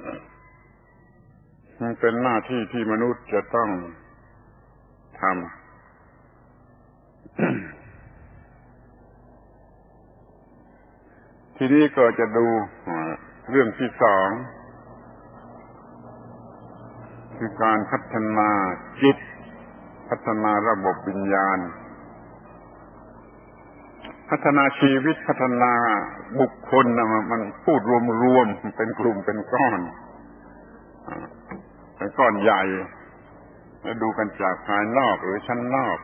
มันเป็นหน้าที่ที่มนุษย์จะต้องทำ ทีนี้ก็จะดูเรื่องที่สองคือการพัฒนาจิตพัฒนาระบบวิญญาณพัฒนาชีวิตพัฒนาบุคคลนะมันพูดรวมๆเป็นกลุ่มเป็นก้อนเป็นก้อนใหญ่แล้วดูกันจากภายนอกหรือชั้นนอก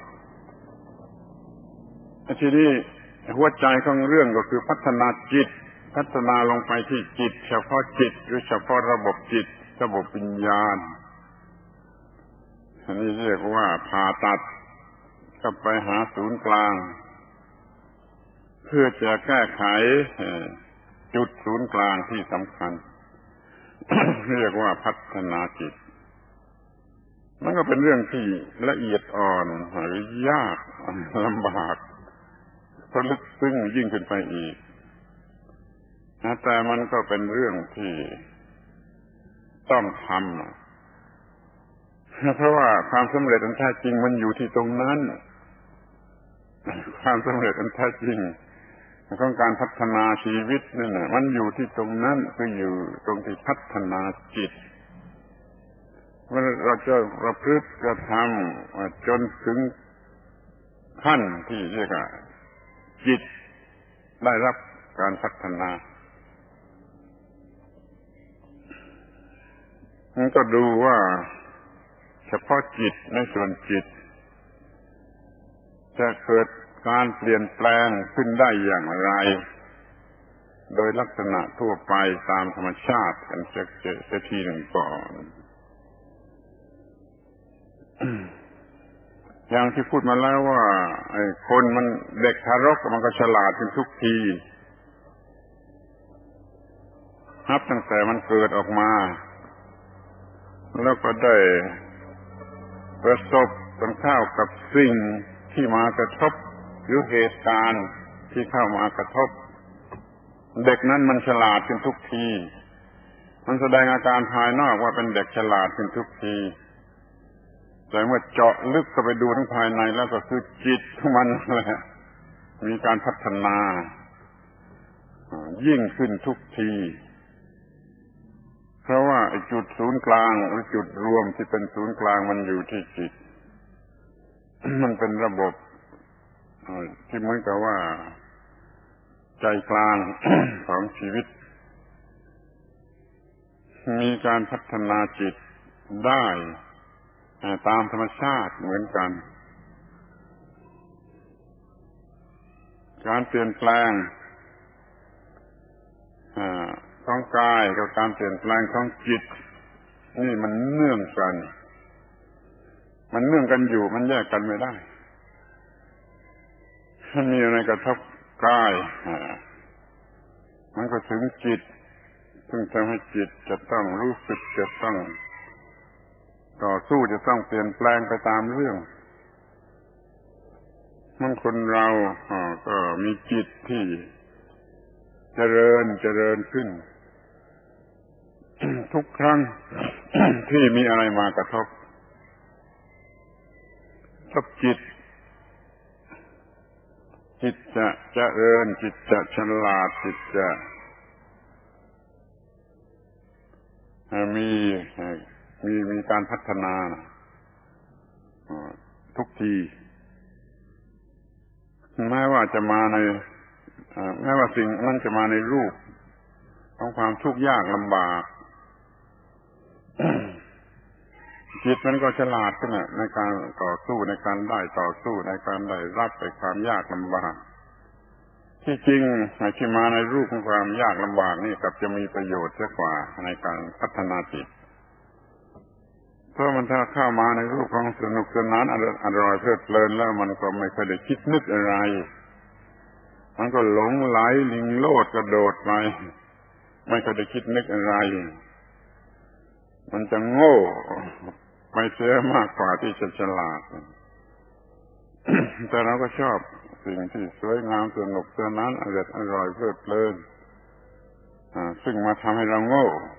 ทีนี้หัวใจของเรื่องก็คือพัฒนาจิตพัฒนาลงไปที่จิตเฉพาะจิตหรือเฉพาะระบบจิตระบบวิญญาณอันนี้เรียกว่าผ่าตัดกลับไปหาศูนย์กลางเพื่อจะแก้ไขจุดศูนย์กลางที่สำคัญ เรียกว่าพัฒนาจิตมันก็เป็นเรื่องที่ละเอียดอ่อนหายากลำบากเพราะลึกซึ้งยิ่งขึ้นไปอีกแต่มันก็เป็นเรื่องที่ต้องทำเพราะว่าความสำเร็จอันแท้จริงมันอยู่ที่ตรงนั้นความสำเร็จอันแท้จริงของการพัฒนาชีวิตนั่นน่ะมันอยู่ที่ตรงนั้นคืออยู่ตรงที่พัฒนาจิตว่าเราจะประพฤติกระทำจนถึงขั้นที่เรียกว่าจิตได้รับการพัฒนามันก็ดูว่าเฉพาะจิตในส่วนจิตจะเกิดการเปลี่ยนแปลงขึ้นได้อย่างไรโดยลักษณะทั่วไปตามธรรมชาติกันสักสักทีหนึ่งก่อนอย่างที่พูดมาแล้วว่าไอ้คนมันเด็กทารกมันก็ฉลาดขึ้นทุกทีนับตั้งแต่มันเกิดออกมาแล้วก็ได้ประสบกันเข้ากับสิ่งที่มากระทบหรือเหตุการณ์ที่เข้ามากระทบเด็กนั้นมันฉลาดขึ้นทุกทีมันแสดงอาการภายนอกว่าเป็นเด็กฉลาดขึ้นทุกทีแต่เมื่อเจาะลึกเข้าไปดูทั้งภายในแล้วก็คือจิตของมันแหละมีการพัฒนายิ่งขึ้นทุกทีเพราะว่าไอ้จุดศูนย์กลางหรือจุดรวมที่เป็นศูนย์กลางมันอยู่ที่จิต มันเป็นระบบที่เหมือนกับว่าใจกลาง ของชีวิตมีการพัฒนาจิตได้ตามธรรมชาติเหมือนกันการเปลี่ยนแปลงของกายกับการเปลี่ยนแปลงของจิตนี่มันเนื่องกันมันเนื่องกันอยู่มันแยกกันไม่ได้มันมีอะไรกระทบกายมันก็ถึงจิตซึ่งทำให้จิตจะต้องรู้สึกจะต้องต่อสู้จะต้องเปลี่ยนแปลงไปตามเรื่องมันคนเราก็มีจิตที่เจริญเจริญขึ้น ทุกครั้ง ที่มีอะไรมากระทบกับจิตจิตจะเจริญจิตจะฉลาดจิตจะมีมีมีการพัฒนาทุกทีแม้ว่าจะมาในแม้ว่าสิ่งนั้นจะมาในรูปของความทุกข์ยากลำบากจิตมันก็ฉลาดขึ้นในการต่อสู้ในการได้ต่อสู้ในการได้รับไปความยากลำบากที่จริงที่มาในรูปของความยากลำบากนี่กลับจะมีประโยชน์เสียกว่าในการพัฒนาจิตเพราะมันถ้าเข้ามาในรูปของสนุกสนานอร่อยเพลิดเพลินแล้วมันก็ไม่เคยได้คิดนึกอะไรมันก็หลงไหลลิงโลดกระโดดไปไม่เคยได้คิดนึกอะไรมันจะโง่ไปเสียมากกว่าที่จะฉลาด แต่เราก็ชอบสิ่งที่สวยงามสนุกสนานอร่อยอร่อยเพลิดเพลินซึ่งมาทำให้เราโง่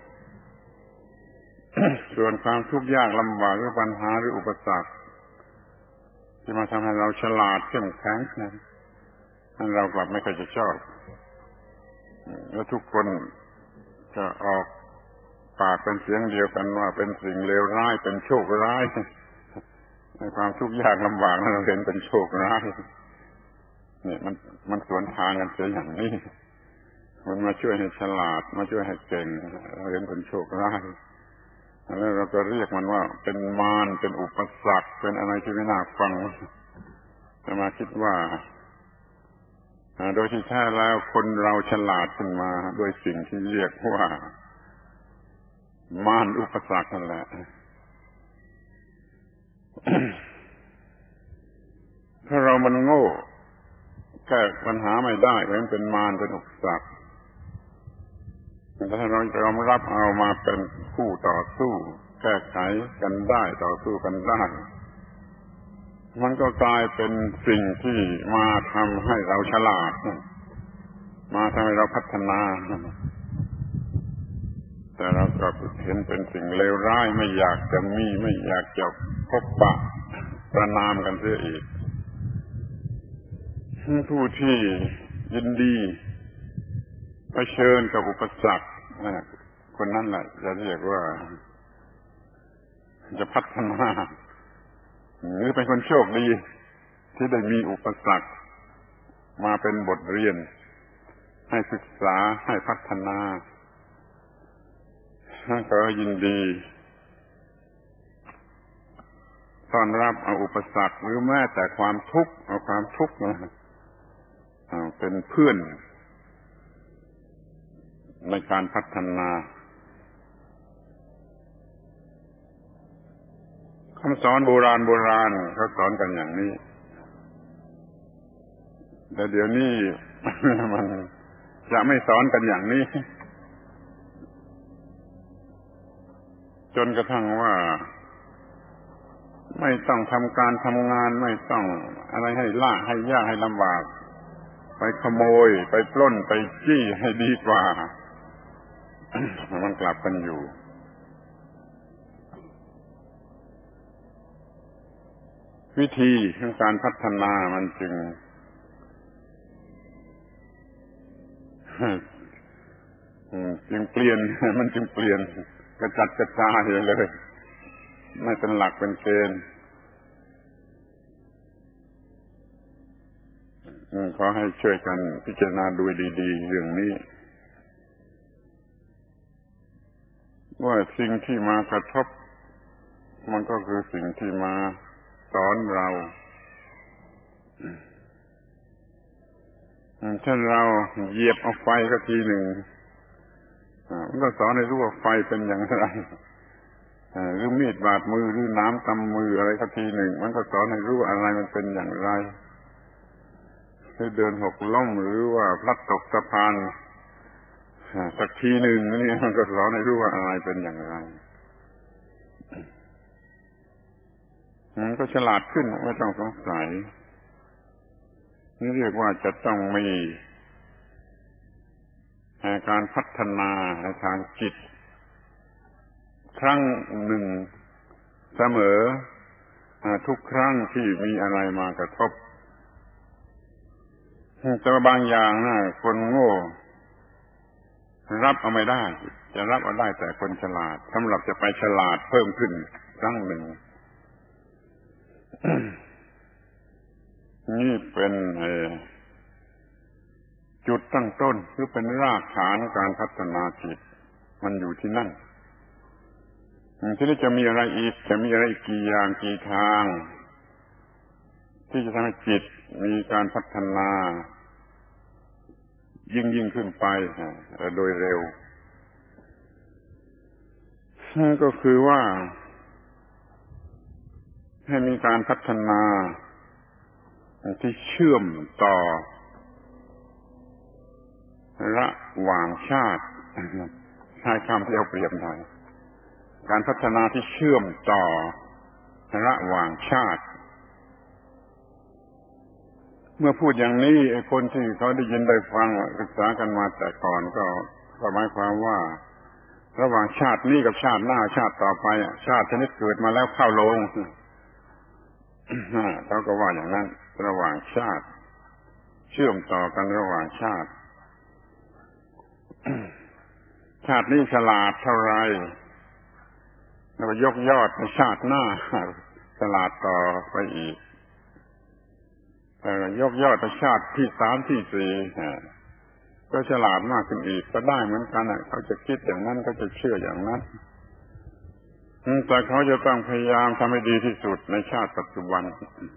ส่วนความทุกข์ยากลำบากหรือปัญหาหรืออุปสรรคที่มาทำให้เราฉลาดเข้มแข็งนั้นเรากลับไม่เคยจะชอบแล้วทุกคนจะออกปากเป็นเสียงเดียวกันว่าเป็นสิ่งเลวร้ายเป็นโชคร้ายในความทุกข์ยากลำบากนั้นเราเห็นเป็นโชคร้ายเนี่ยมันมันสวนทางกันเสียอย่างนี้มันมาช่วยให้ฉลาดมาช่วยให้เก่งเราเห็นเป็นโชคร้ายแล้วเราก็เรียกมันว่าเป็นมารเป็นอุปสรรคเป็นอะไรที่ไม่น่าฟังแต่มาคิดว่าโดยที่แท้แล้วคนเราฉลาดขึ้นมาด้วยสิ่งที่เรียกว่ามารอุปสรรคนั่นแหละถ้าเรามันโง่แก้ปัญหาไม่ได้เพราะมันเป็นมารเป็นอุปสรรคแต่ถ้าเรายอมรับเอามาเป็นคู่ต่อสู้แก้ไขกันได้ต่อสู้กันได้มันก็กลายเป็นสิ่งที่มาทำให้เราฉลาดมาทำให้เราพัฒนาแต่เราก็เห็นเป็นสิ่งเลวร้ายไม่อยากจะมีไม่อยากจะพบปะประนามกันเสียอีกผู้ที่ยินดีเผชิญกับอุปสรรคคนนั้นแหละจะเรียกว่าจะพัฒนาหรือเป็นคนโชคดีที่ได้มีอุปสรรคมาเป็นบทเรียนให้ศึกษาให้พัฒนาก็ยินดีต้อนรับเอาอุปสรรคหรือแม้แต่ความทุกข์เอาความทุกข์มาเป็นเพื่อนในการพัฒนาคำสอนโบราณโบราณเขาสอนกันอย่างนี้แต่เดี๋ยวนี้มันจะไม่สอนกันอย่างนี้จนกระทั่งว่าไม่ต้องทำการทำงานไม่ต้องอะไรให้ล่าให้ยากให้ลำบากไปขโมยไปปล้นไปจี้ให้ดีกว่ามันกลับกันอยู่วิธีของการพัฒนามันจึงจึงเปลี่ยนมันจึงเปลี่ยนกระจัดกระจายเลยไม่เป็นหลักเป็นเกณฑ์ขอให้ช่วยกันพิจารณาดูดีๆเรื่องนี้ว่าสิ่งที่มากระทบมันก็คือสิ่งที่มาสอนเราเช่นเราเหยียบเอาไฟก็ทีหนึ่งมันก็สอนให้รู้ว่าไฟเป็นอย่างไรหรือมีดบาดมือหรือน้ำตำมืออะไรก็ทีหนึ่งมันก็สอนให้รู้ว่าอะไรมันเป็นอย่างไรให้เดินหกล้มหรือว่าพลัดตกสะพานสักทีหนึ่งนี่มันก็สอนให้รู้ว่าอะไรเป็นอย่างไรมันก็ฉลาดขึ้นไม่ต้องสงสัยนี่เรียกว่าจะต้องมีการพัฒนาในทางจิตครั้งหนึ่งเสมอทุกครั้งที่มีอะไรมากระทบแต่ว่าบางอย่างนะคนโง่รับเอาไม่ได้จะรับเอาได้แต่คนฉลาดสำหรับจะไปฉลาดเพิ่มขึ้นครั้งหนึ่ง นี่เป็นจุดตั้งต้นหรือเป็นรากฐานการพัฒนาจิตมันอยู่ที่นั่นทีนี้จะมีอะไรอีกจะมีอะไรอีกกี่อย่างกี่ทางที่จะทำให้จิตมีการพัฒนายิ่งยิ่งขึ้นไปโดยเร็วก็คือว่าให้มีการพัฒนาที่เชื่อมต่อระหว่างชาติใช้คำที่เอาเปรียบหน่อยการพัฒนาที่เชื่อมต่อระหว่างชาติเมื่อพูดอย่างนี้ไอ้คนที่เขาได้ยินได้ฟังศึกษากันมาแต่ก่อนก็ก็หมายความว่าระหว่างชาตินี้กับชาติหน้าชาติต่อไปชาติชนิดเกิดมาแล้วเข้าโลงเขาก็ว่าอย่างนั้นระหว่างชาติเชื่อมต่อกันระหว่างชาติชาตินี้ฉลาดเท่าไรแล้วก็ยกยอดในชาติหน้าฉลาดต่อไปอีกแต่ยกยอดในชาติที่สามที่สี่ก็ฉลาดมากขึ้นอีกก็ได้เหมือนกันเขาจะคิดอย่างนั้นก็จะเชื่ออย่างนั้นแต่เขาจะต้องพยายามทำให้ดีที่สุดในชาติปัจจุบัน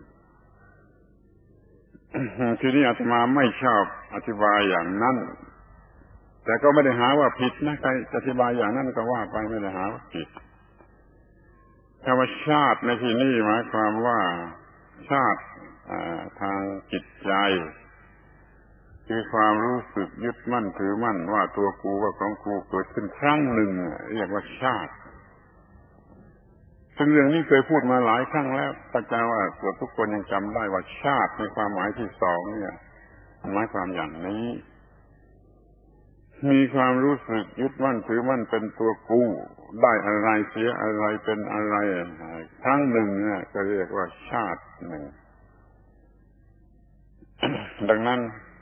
ทีนี้อาตมาไม่ชอบอธิบายอย่างนั้นแต่ก็ไม่ได้หาว่าผิดนะใครอธิบายอย่างนั้นก็ว่าไปไม่ได้หาว่าผิดคำว่าชาติในที่นี้หมายความว่าชาติทางจิตใจคือความรู้สึกยึดมั่นถือมั่นว่าตัวกูว่าของกูเกิดขึ้นครั้งหนึ่งเรียกว่าชาติซึ่งเรื่องนี้เคยพูดมาหลายครั้งแล้วแต่ใจว่าตัวทุกคนยังจำได้ว่าชาติในความหมายที่สองเนี่ยหมายความอย่างนี้มีความรู้สึกยึดมั่นถือมั่นเป็นตัวกูได้อะไรเสียอะไรเป็นอะไรครั้งหนึ่งเนี่ยก็เรียกว่าชาติหนึ่ง ดังนั้น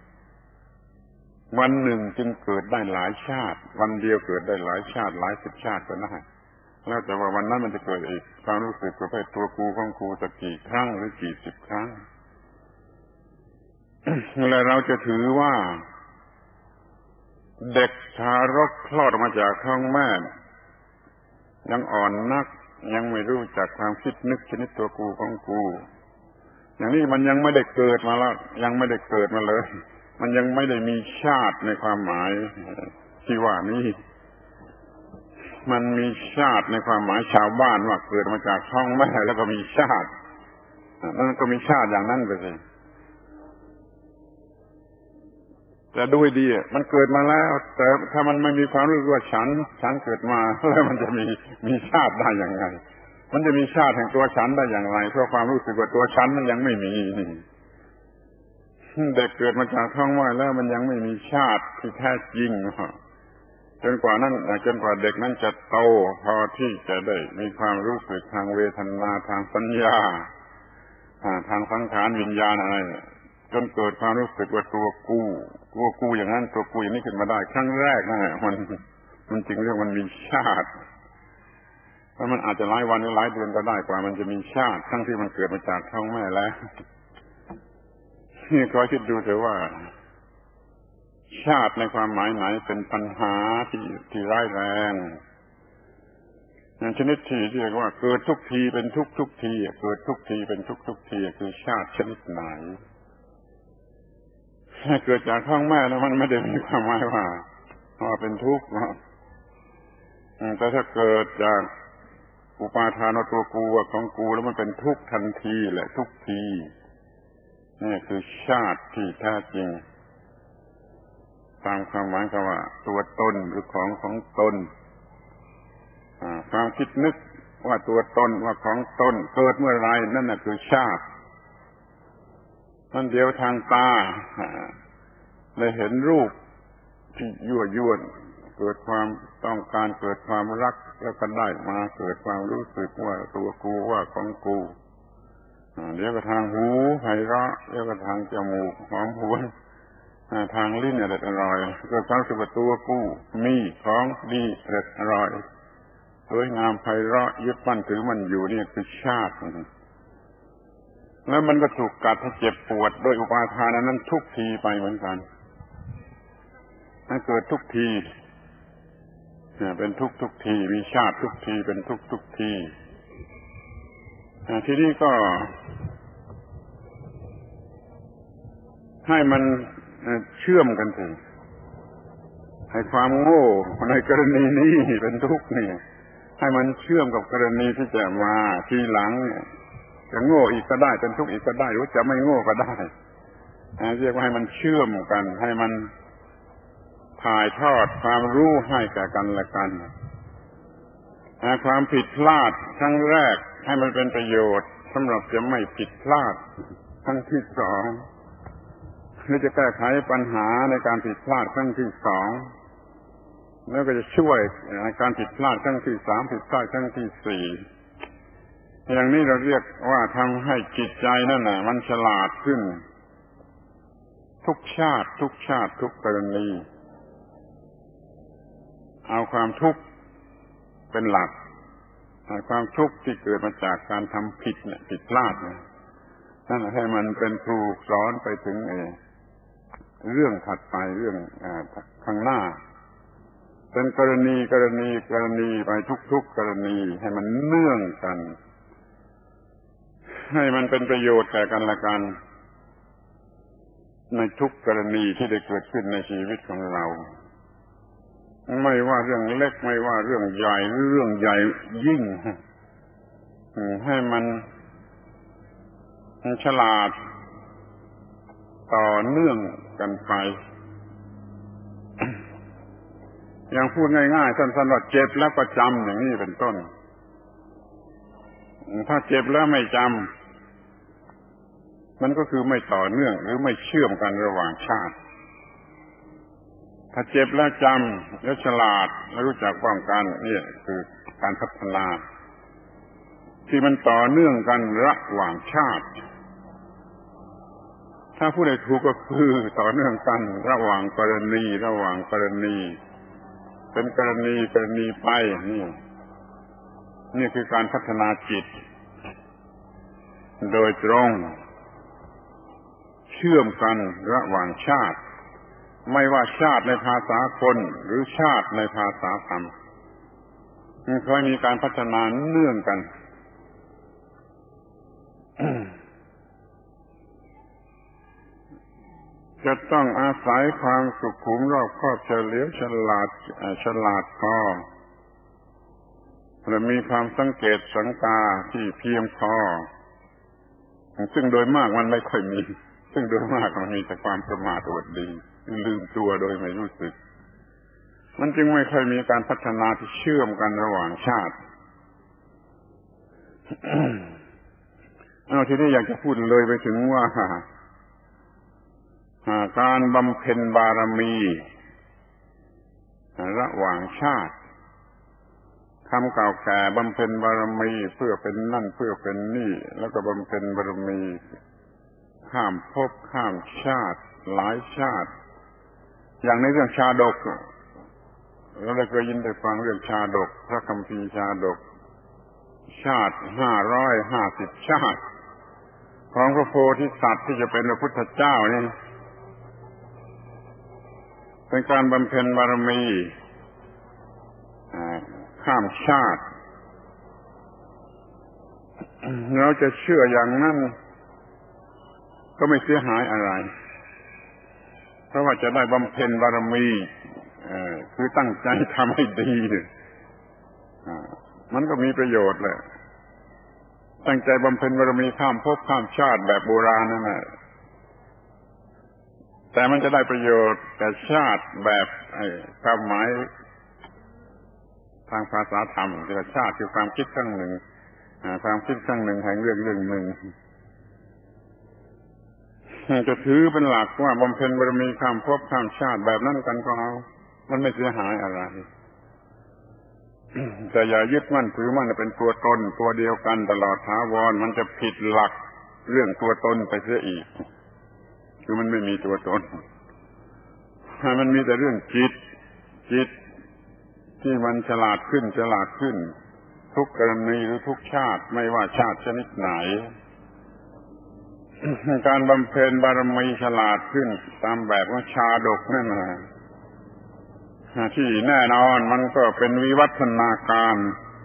วันหนึ่งจึงเกิดได้หลายชาติวันเดียวเกิดได้หลายชาติหลายสิบชาติก็ได้แล้วแต่ว่าวันนั้นมันจะเกิดอีกความรู้สึกประเภทตัวกูของกูจะกี่ครั้งหรือกี่สิบครั้ง แล้วเราจะถือว่าเด็กทารกคลอดออกมาจากท้องแม่ยังอ่อนนักยังไม่รู้จักความคิดนึกชนิดตัวกูของกูอย่างนี้มันยังไม่ได้เกิดมาแล้วยังไม่ได้เกิดมาเลยมันยังไม่ได้มีชาติในความหมายที่ว่านี้มันมีชาติในความหมายชาวบ้านว่าเกิดมาจากท้องแม่แล้วก็มีชาตินั่นก็มีชาติอย่างนั้นไปสิแต่ด้วยดีมันเกิดมาแล้วแต่ถ้ามันไม่มีความรู้สึกว่าฉันฉันเกิดมาแล้วมันจะมีมีชาติได้อย่างไรมันจะมีชาติแห่งตัวฉันได้อย่างไรเพราะความรู้สึกว่าตัวฉันมันยังไม่มีเด็กเกิดมาจากท้องแม่แล้วมันยังไม่มีชาติที่แท้จริงจนกว่านั้นจนกว่าเด็กนั้นจะโตพอที่จะได้มีความรู้สึกทางเวทนาทางสัญญาทางสังขารวิญญาณอะไรจนเกิดความรู้สึกว่าตัวกูตัวกูอย่างนั้นตัวกูอย่างนี้ขึ้นมาได้ครั้งแรกนั่นแหละมันมันจริงเรื่องมันมีชาติแล้วมันอาจจะหลายวันหรือหลายเดือนก็ได้กว่ามันจะมีชาติทั้งที่มันเกิดมาจากท้องแม่แล้วนี่ขอคิดดูเถอะว่าชาติในความหมายไหนเป็นปัญหาที่ที่ร้ายแรงอย่างชนิดที่เรียกว่าเกิดทุกทีเป็นทุกทุกทีเกิดทุกทีเป็นทุกทุกทีคือชาติชนิดไหนถ้าเกิดจากท้องแม่แล้วมันไม่ได้มีความหมายว่าว่าเป็นทุกข์นะแต่ถ้าเกิดจากอุปาทานตัวกูของกูแล้วมันเป็นทุกข์ทันทีแหละทุกทีนี่คือชาติที่แท้จริงตามความหมายคำว่าตัวตนหรือของของตนความคิดนึกว่าตัวตนว่าของตนเกิดเมื่อไรนั่นน่ะคือชาติมันเดียวทางตาได้เห็นรูปที่ยั่วยวนเกิดความต้องการเกิดความรักแล้วก็ได้มาเกิดความรู้สึกว่าตัวกูว่าของกูเดี๋ยวก็ทางหูไพเราะเดี๋ยวก็ทางจมูกหอมหวนทางลิ้นอร่อยอร่อยเกิดความรู้สึกว่าตัวกูมีของดีอร่อยอร่อยสวยงามไพเราะยึดมั่นถือมันอยู่นี่คือชาติแล้วมันก็ถูกกัดให้เจ็บปวดโดยอุปาทานนั้นทุกทีไปเหมือนกันมันเกิดทุกทีเป็นทุกทุกทีมีชาติทุกทีเป็นทุกทุกทีทีนี้ก็ให้มันเชื่อมกันถึงให้ความโง่ในกรณีนี้เป็นทุกข์นี่ให้มันเชื่อมกับกรณีที่จะมาทีหลังจะโง่อีกก็ได้เป็นทุกข์อีกก็ได้หรือจะไม่โง่ก็ได้เรียกว่าให้มันเชื่อมกันให้มันถ่ายทอดความรู้ให้แก่กันและกันความผิดพลาดครั้งแรกให้มันเป็นประโยชน์สำหรับจะไม่ผิดพลาดครั้งที่สองหรือจะแก้ไขปัญหาในการผิดพลาดครั้งที่สองแล้วก็จะช่วยในการผิดพลาดครั้งที่สามผิดพลาดครั้งที่สี่อย่างนี้เราเรียกว่าทำให้จิตใจนั่นน่ะมันฉลาดขึ้นทุกชาติทุกชาติทุกกรณีเอาความทุกข์เป็นหลักเอาความทุกข์ที่เกิดมาจากการทำผิดเนี่ยผิดพลาดเนี่ยนั่นให้มันเป็นครูสอนไปถึงเอเรื่องถัดไปเรื่องข้างหน้าเป็นกรณีกรณีกรณีไปทุกๆกรณีให้มันเนื่องกันให้มันเป็นประโยชน์แก่กันและกันในทุกกรณีที่ได้เกิดขึ้นในชีวิตของเราไม่ว่าเรื่องเล็กไม่ว่าเรื่องใหญ่หรือเรื่องใหญ่ยิ่งให้มันฉลาดต่อเนื่องกันไปอย่างพูดง่ายๆสั้นๆว่าเจ็บแล้วก็จำอย่างนี้เป็นต้นถ้าเจ็บแล้วไม่จำมันก็คือไม่ต่อเนื่องหรือไม่เชื่อมกันระหว่างชาติถ้าเจ็บแล้วจำแล้วฉลาดแล้วรู้จักป้องกันนี่คือการพัฒนาที่มันต่อเนื่องกันระหว่างชาติถ้าผู้ใดถูกก็คือต่อเนื่องกันระหว่างกรณีระหว่างกรณีเป็นกรณีกรณีไปนี่นี่คือการพัฒนาจิตโดยตรงเชื่อมกันระหว่างชาติไม่ว่าชาติในภาษาคนหรือชาติในภาษาธรรมมันเคยมีการพัฒนาเนื่องกัน จะต้องอาศัยความสุขุมรอบคอบเฉลียวฉลาดฉลาดพอและมีความสังเกตสังกาที่เพียงพอซึ่งโดยมากมันไม่ค่อยมีซึ่งโดยมากมันมีแต่ความประมาทอวดดีลืมตัวโดยไม่รู้สึกมันจึงไม่ค่อยมีการพัฒนาที่เชื่อมกันระหว่างชาติ เอาทีนี้อยากจะพูดเลยไปถึงว่าการบำเพ็ญบารมีระหว่างชาติคำเก่าแก่บำเพ็ญบารมีเพื่อเป็นนั่นเพื่อเป็นนี่แล้วก็บำเพ็ญบารมีข้ามภพข้ามชาติหลายชาติอย่างในเรื่องชาดกเราได้เคยยินได้ฟังเรื่องชาดกพระคัมภีร์ชาดกชาติห้าร้อยห้าสิบชาติของพระโพธิสัตว์ที่จะเป็นพระพุทธเจ้านี่เป็นการบำเพ็ญบารมีข้ามชาติเราจะเชื่ออย่างนั้นก็ไม่เสียหายอะไรเพราะว่าจะได้บำเพ็ญบารมีคือตั้งใจทำให้ดีมันก็มีประโยชน์แหละตั้งใจบำเพ็ญบารมีข้ามภพข้ามชาติแบบโบราณนั่นแหละแต่มันจะได้ประโยชน์แต่ชาติแบบความหมายทางภาษาธรรมคือชาติคือความคิดครั้งหนึ่งความคิดครั้งหนึ่งแห่งเรื่องเรื่องหนึ่งจะถือเป็นหลักว่าบำเพ็ญบารมีข้ามภพข้ามชาติแบบนั้นกันก็เอามันไม่เสียหายอะไร แต่อย่ายึดมั่นถือมั่นเป็นตัวตนตัวเดียวกันตลอดถาวรมันจะผิดหลักเรื่องตัวตนไปเสียอีกคือมันไม่มีตัวตนมันมีแต่เรื่องจิตจิตที่มันฉลาดขึ้นฉลาดขึ้นทุกกรณีหรือทุกชาติไม่ว่าชาติชนิดไหน การบำเพ็ญบารมีฉลาดขึ้นตามแบบของชาดกนั่นแหละที่แน่นอนมันก็เป็นวิวัฒนาการ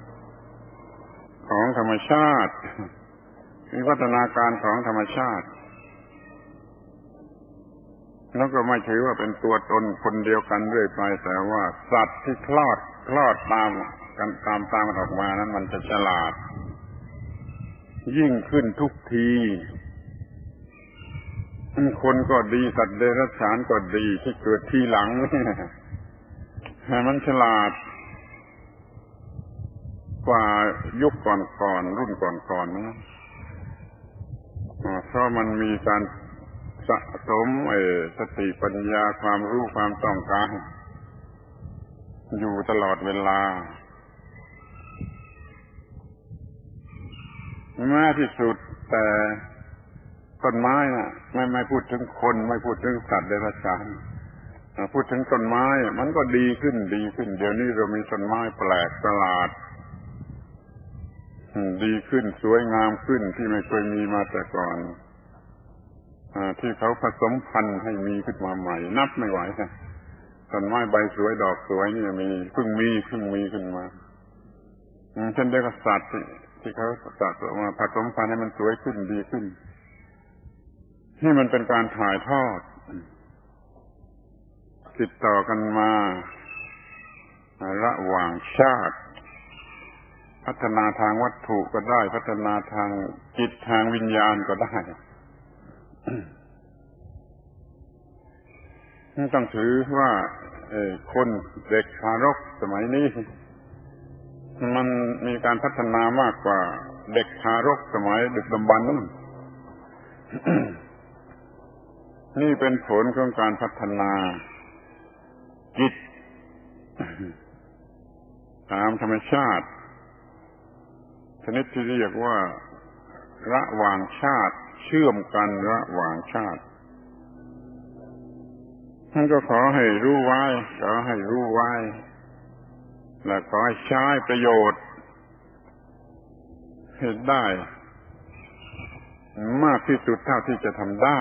ของธรรมชาติวิวัฒนาการของธรรมชาติแล้วก็ไม่ถือว่าเป็นตัวตนคนเดียวกันเรื่อยไปแต่ว่าสัตว์ที่คลอดคลอดตามกันตามตามออกมานั้นมันจะฉลาดยิ่งขึ้นทุกทีคนก็ดีสัตว์เดรัจฉานก็ดีที่เกิดทีหลังมันฉลาดกว่ายุคก่อนๆรุ่นก่อนๆนะเพราะมันมีการสะสมไอ้สติปัญญาความรู้ความต้องการอยู่ตลอดเวลาแม้ที่สุดแต่ต้นไม้น่ะไม่ไม่พูดถึงคนไม่พูดถึงสัตว์เดรัจฉานพูดถึงต้นไม้มันก็ดีขึ้นดีขึ้นเดี๋ยวนี้เรามีต้นไม้แปลกประหลาดดีขึ้นสวยงามขึ้นที่ไม่เคยมีมาแต่ก่อนที่เขาผสมพันธุ์ให้มีขึ้นมาใหม่นับไม่ไหวค่ะต้นไม้ใบสวยดอกสวยนี่มีเพิ่งมีเพิ่งมีขึ้นมาเช่นเดียวกับสัตว์ที่ที่เขาสัตว์มาผสมพันธุ์ให้มันสวยขึ้นดีขึ้นนี่มันเป็นการถ่ายทอดติดต่อกันมาระหว่างชาติพัฒนาทางวัตถุก็ได้พัฒนาทางจิตทางวิญญาณก็ได้ ต้องถือว่าคนเด็กทารกสมัยนี้มันมีการพัฒนามากกว่าเด็กทารกสมัยดึกดำบรรพ์นั่น นี่เป็นผลของการพัฒนาจิตตามธรรมชาติชนิดที่เรียกว่าระหว่างชาติเชื่อมกันระหว่างชาติท่านก็ขอให้รู้ไว้ขอให้รู้ไว้และขอให้ใช้ประโยชน์ให้ได้มากที่สุดเท่าที่จะทำได้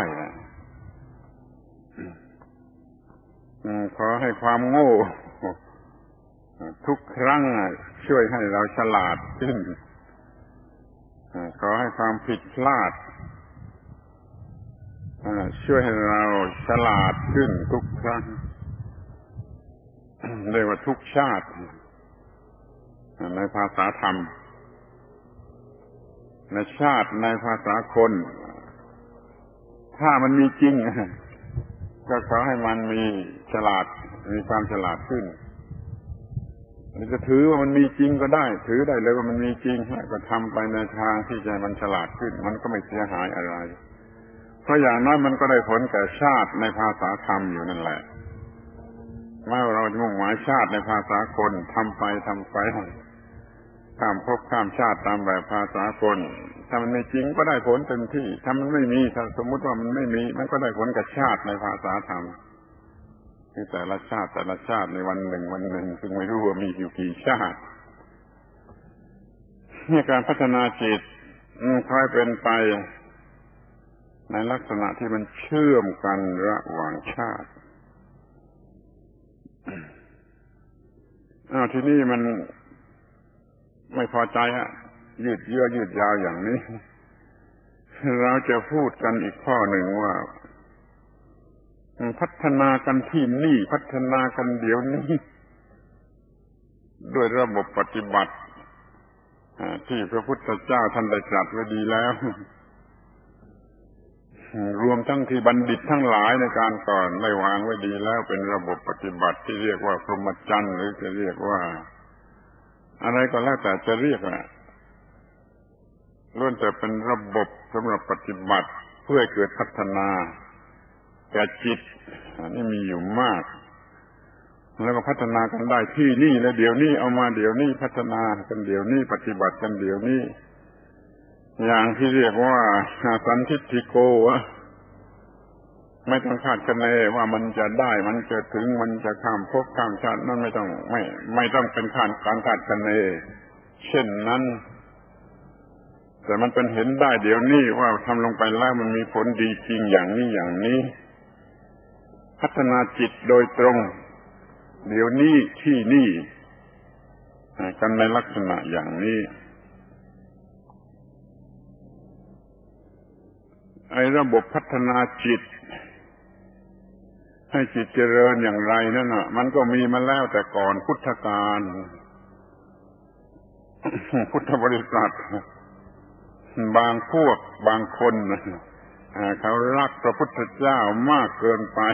ขอให้ความโง่ทุกครั้งช่วยให้เราฉลาดขึ้นขอให้ความผิดพลาดช่วยให้เราฉลาดขึ้นทุกครั้งเรียกว่าทุกชาติในภาษาธรรมในชาติในภาษาคนถ้ามันมีจริงก็ขอให้มันมีฉลาดมีความฉลาดขึ้นจะถือว่ามันมีจริงก็ได้ถือได้เลยว่ามันมีจริงก็ทำไปในทางที่จะมันฉลาดขึ้นมันก็ไม่เสียหายอะไรเพราะอย่างน้อยมันก็ได้ผลแก่ชาติในภาษาธรรมอยู่นั่นแหละเมื่อเราจะมุ่งหมายชาติในภาษาคนทำไปทำไปข้ามภพข้ามชาติตามแบบภาษาคนถ้ามันไม่จริงก็ได้ผลเต็มที่ถ้ามันไม่มีถ้าสมมุติว่ามันไม่มีมันก็ได้ผลกับชาติในภาษาธรรมคือแต่ละชาติแต่ละชาติในวันหนึ่งวันหนึ่งซึ่งไม่รู้ว่ามีอยู่กี่ชาตินี่การพัฒนาจิตค่อยเป็นไปในลักษณะที่มันเชื่อมกันระหว่างชาติอ้าวที่นี่มันไม่พอใจฮะยืดเยื้อยืดยาวอย่างนี้เราจะพูดกันอีกข้อหนึ่งว่าพัฒนากันที่นี่พัฒนากันเดี๋ยวนี้ด้วยระบบปฏิบัติที่พระพุทธเจ้าท่านได้ตรัสไว้ดีแล้วรวมทั้งที่บัณฑิตทั้งหลายในการก่อนได้วางไว้ดีแล้วเป็นระบบปฏิบัติที่เรียกว่าพรหมจรรย์หรือจะเรียกว่าอะไรก็แล้วแต่จะเรียกอ่ะล้วนแต่เป็นระบบสำหรับปฏิบัติเพื่อให้เกิดพัฒนาแก่จิตนี่มีอยู่มากแล้วก็พัฒนากันได้ที่นี่และเดี๋ยวนี้เอามาเดี๋ยวนี้พัฒนากันเดี๋ยวนี้ปฏิบัติกันเดี๋ยวนี้อย่างที่เรียกว่าสันทิฏฐิโกะไม่ต้องคาดคะเนว่ามันจะได้มันจะถึงมันจะข้ามภพข้ามชาตินั่นไม่ต้องไม่ไม่ต้องเป็นการการคาดคะเนเช่นนั้นแต่มันเป็นเห็นได้เดี๋ยวนี้ว่าทำลงไปแล้วมันมีผลดีจริงอย่างนี้อย่างนี้พัฒนาจิตโดยตรงเดี๋ยวนี้ที่นี่กันในลักษณะอย่างนี้ไอ้ระบบพัฒนาจิตให้จิตเจริญอย่างไรนั่นน่ะมันก็มีมาแล้วแต่ก่อนพุทธกาลพุทธบริษัทบางพวกบางคนเขารักพระพุทธเจ้ามากเกินไป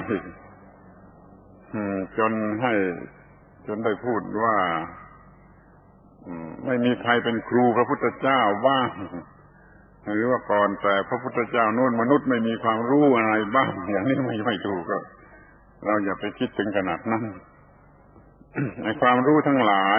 จนให้จนได้พูดว่าไม่มีใครเป็นครูพระพุทธเจ้าบ้างหรือว่าก่อนแต่พระพุทธเจ้าโน่นมนุษย์ไม่มีความรู้อะไรบ้างอย่างนี้ไม่ไม่ถูกก็เราอย่าไปคิดถึงขนาดนั้นในความรู้ทั้งหลาย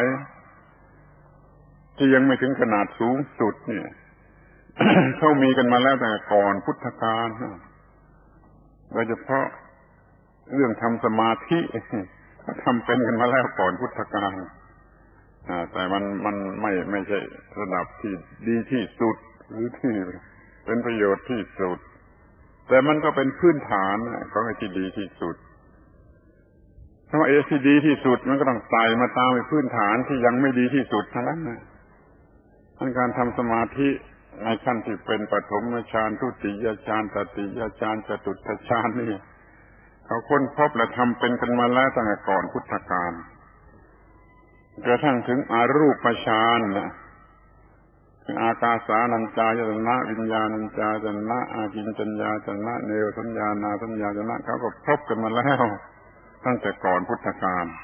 ที่ยังไม่ถึงขนาดสูงสุดเนี่ย เขามีกันมาแล้วแต่ก่อนพุทธกาลโดยเฉพาะเรื่องทำสมาธิเขาทำเป็นกันมาแล้วก่อนพุทธกาลแต่มันมันไม่ไม่ใช่ระดับที่ดีที่สุดหรือที่เป็นประโยชน์ที่สุดแต่มันก็เป็นพื้นฐานของไอ้ที่ดีที่สุดเพราะไอ้ที่ดีที่สุดมันก็ต้องไต่มาตามไอ้พื้นฐานที่ยังไม่ดีที่สุดทั้งนั้นนะการทำสมาธิในขั้นที่เป็นปฐมฌานทุติยฌานตติยฌานจตุตถฌานนี่เขาค้นพบและทำเป็นกันมาแล้วตั้งแต่ก่อนพุทธกาลกระทั่งถึงอรูปฌานนะถึงอากาสานัญจายตนะวิญญาณัญจายตนะอากิญจัญญายตนะเนวสัญญานาสัญญายตนะเขาก็พบกันมาแล้วตั้งแต่ก่อนพุทธกาล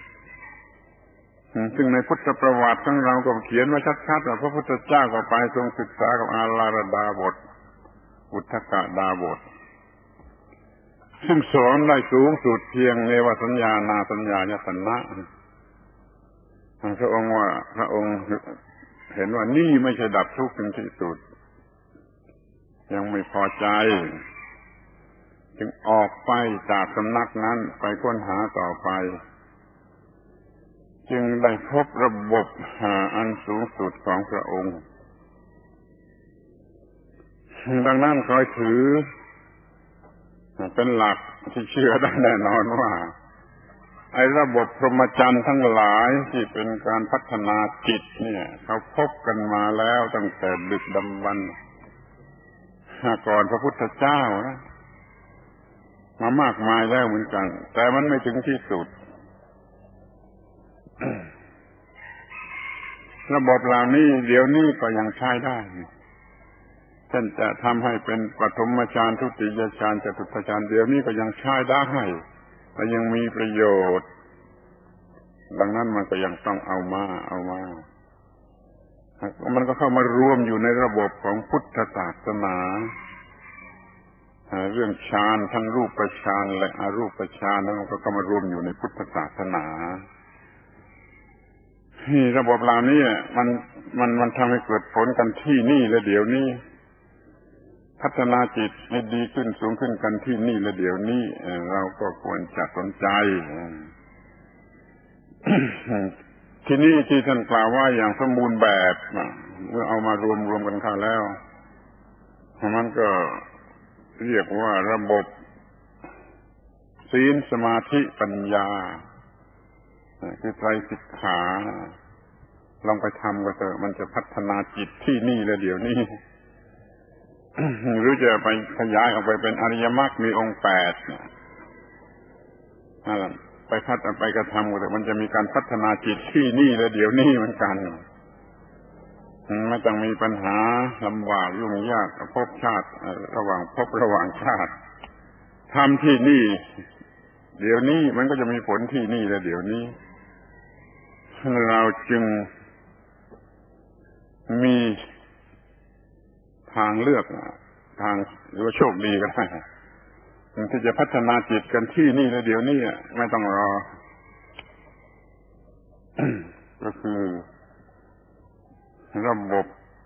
ซึ่งในพุทธประวัติของเราก็เขียนไว้ชัดๆว่าพระพุทธเจ้าก็ไปทรงศึกษากับอาลาระดาบทอุทธกดาบทซึ่งสอนได้สูงสุดเพียงเนวสัญญานาสัญญายตนะพระองค์ว่าพระองค์เห็นว่านี่ไม่ใช่ดับทุกข์ถึงที่สุดยังไม่พอใจจึงออกไปจากสำนักนั้นไปค้นหาต่อไปจึงได้พบระบบอันสูงสุดของพระองค์ดังนั้นคอยถือเป็นหลักที่เชื่อได้แน่นอนว่าไอ้ระบบพรหมจรรย์ทั้งหลายที่เป็นการพัฒนาจิตเนี่ยเขาพบกันมาแล้วตั้งแต่ดึกดำบรรพ์ก่อนพระพุทธเจ้านะมามากมายแล้วเหมือนกันแต่มันไม่ถึงที่สุดระบบเหล่านี้เดี๋ยวนี้ก็ยังใช้ได้เช่นจะทำให้เป็นปฐมฌานทุติยฌานจตุตถฌานเดี๋ยวนี้ก็ยังใช้ได้และยังมีประโยชน์ดังนั้นมันก็ยังต้องเอามาเอามามันก็เข้ามารวมอยู่ในระบบของพุทธศาสนาเรื่องฌานทั้งรูปฌานและอรูปฌานนั้นก็เข้ามารวมอยู่ในพุทธศาสนาที่ระบบเหล่านี้มันมันมันทำให้เกิดผลกันที่นี่และเดี๋ยวนี้พัฒนาจิตให้ดีขึ้นสูงขึ้นกันที่นี่และเดี๋ยวนี้เราก็ควรจะสนใจ ที่นี่ที่ท่านกล่าวว่าอย่างสมบูรณ์แบบเมื่อเอามารวมรวมกันเข้าแล้วมันก็เรียกว่าระบบศีลสมาธิปัญญาคือไตรสิกขาลองไปทำก็เถอะมันจะพัฒนาจิตที่นี่และเดี๋ยวนี้ หรือจะไปขยายออกไปเป็นอริยมรรคมีองค์แปดนั่นแหละไปพัฒนาไปกระทำก็เถอะมันจะมีการพัฒนาจิตที่นี่และเดี๋ยวนี้เหมือนกันไม่ต้องมีปัญหาลำบากยุ่งยากภพชาติระหว่างภพระหว่างชาติทำที่นี่เดี๋ยวนี้มันก็จะมีผลที่นี่และเดี๋ยวนี้เราจึงมีทางเลือกทางหรือว่าโชคดีก็ได้ที่จะพัฒนาจิตกันที่นี่และเดี๋ยวนี้ไม่ต้องรอ ก็คือระบบ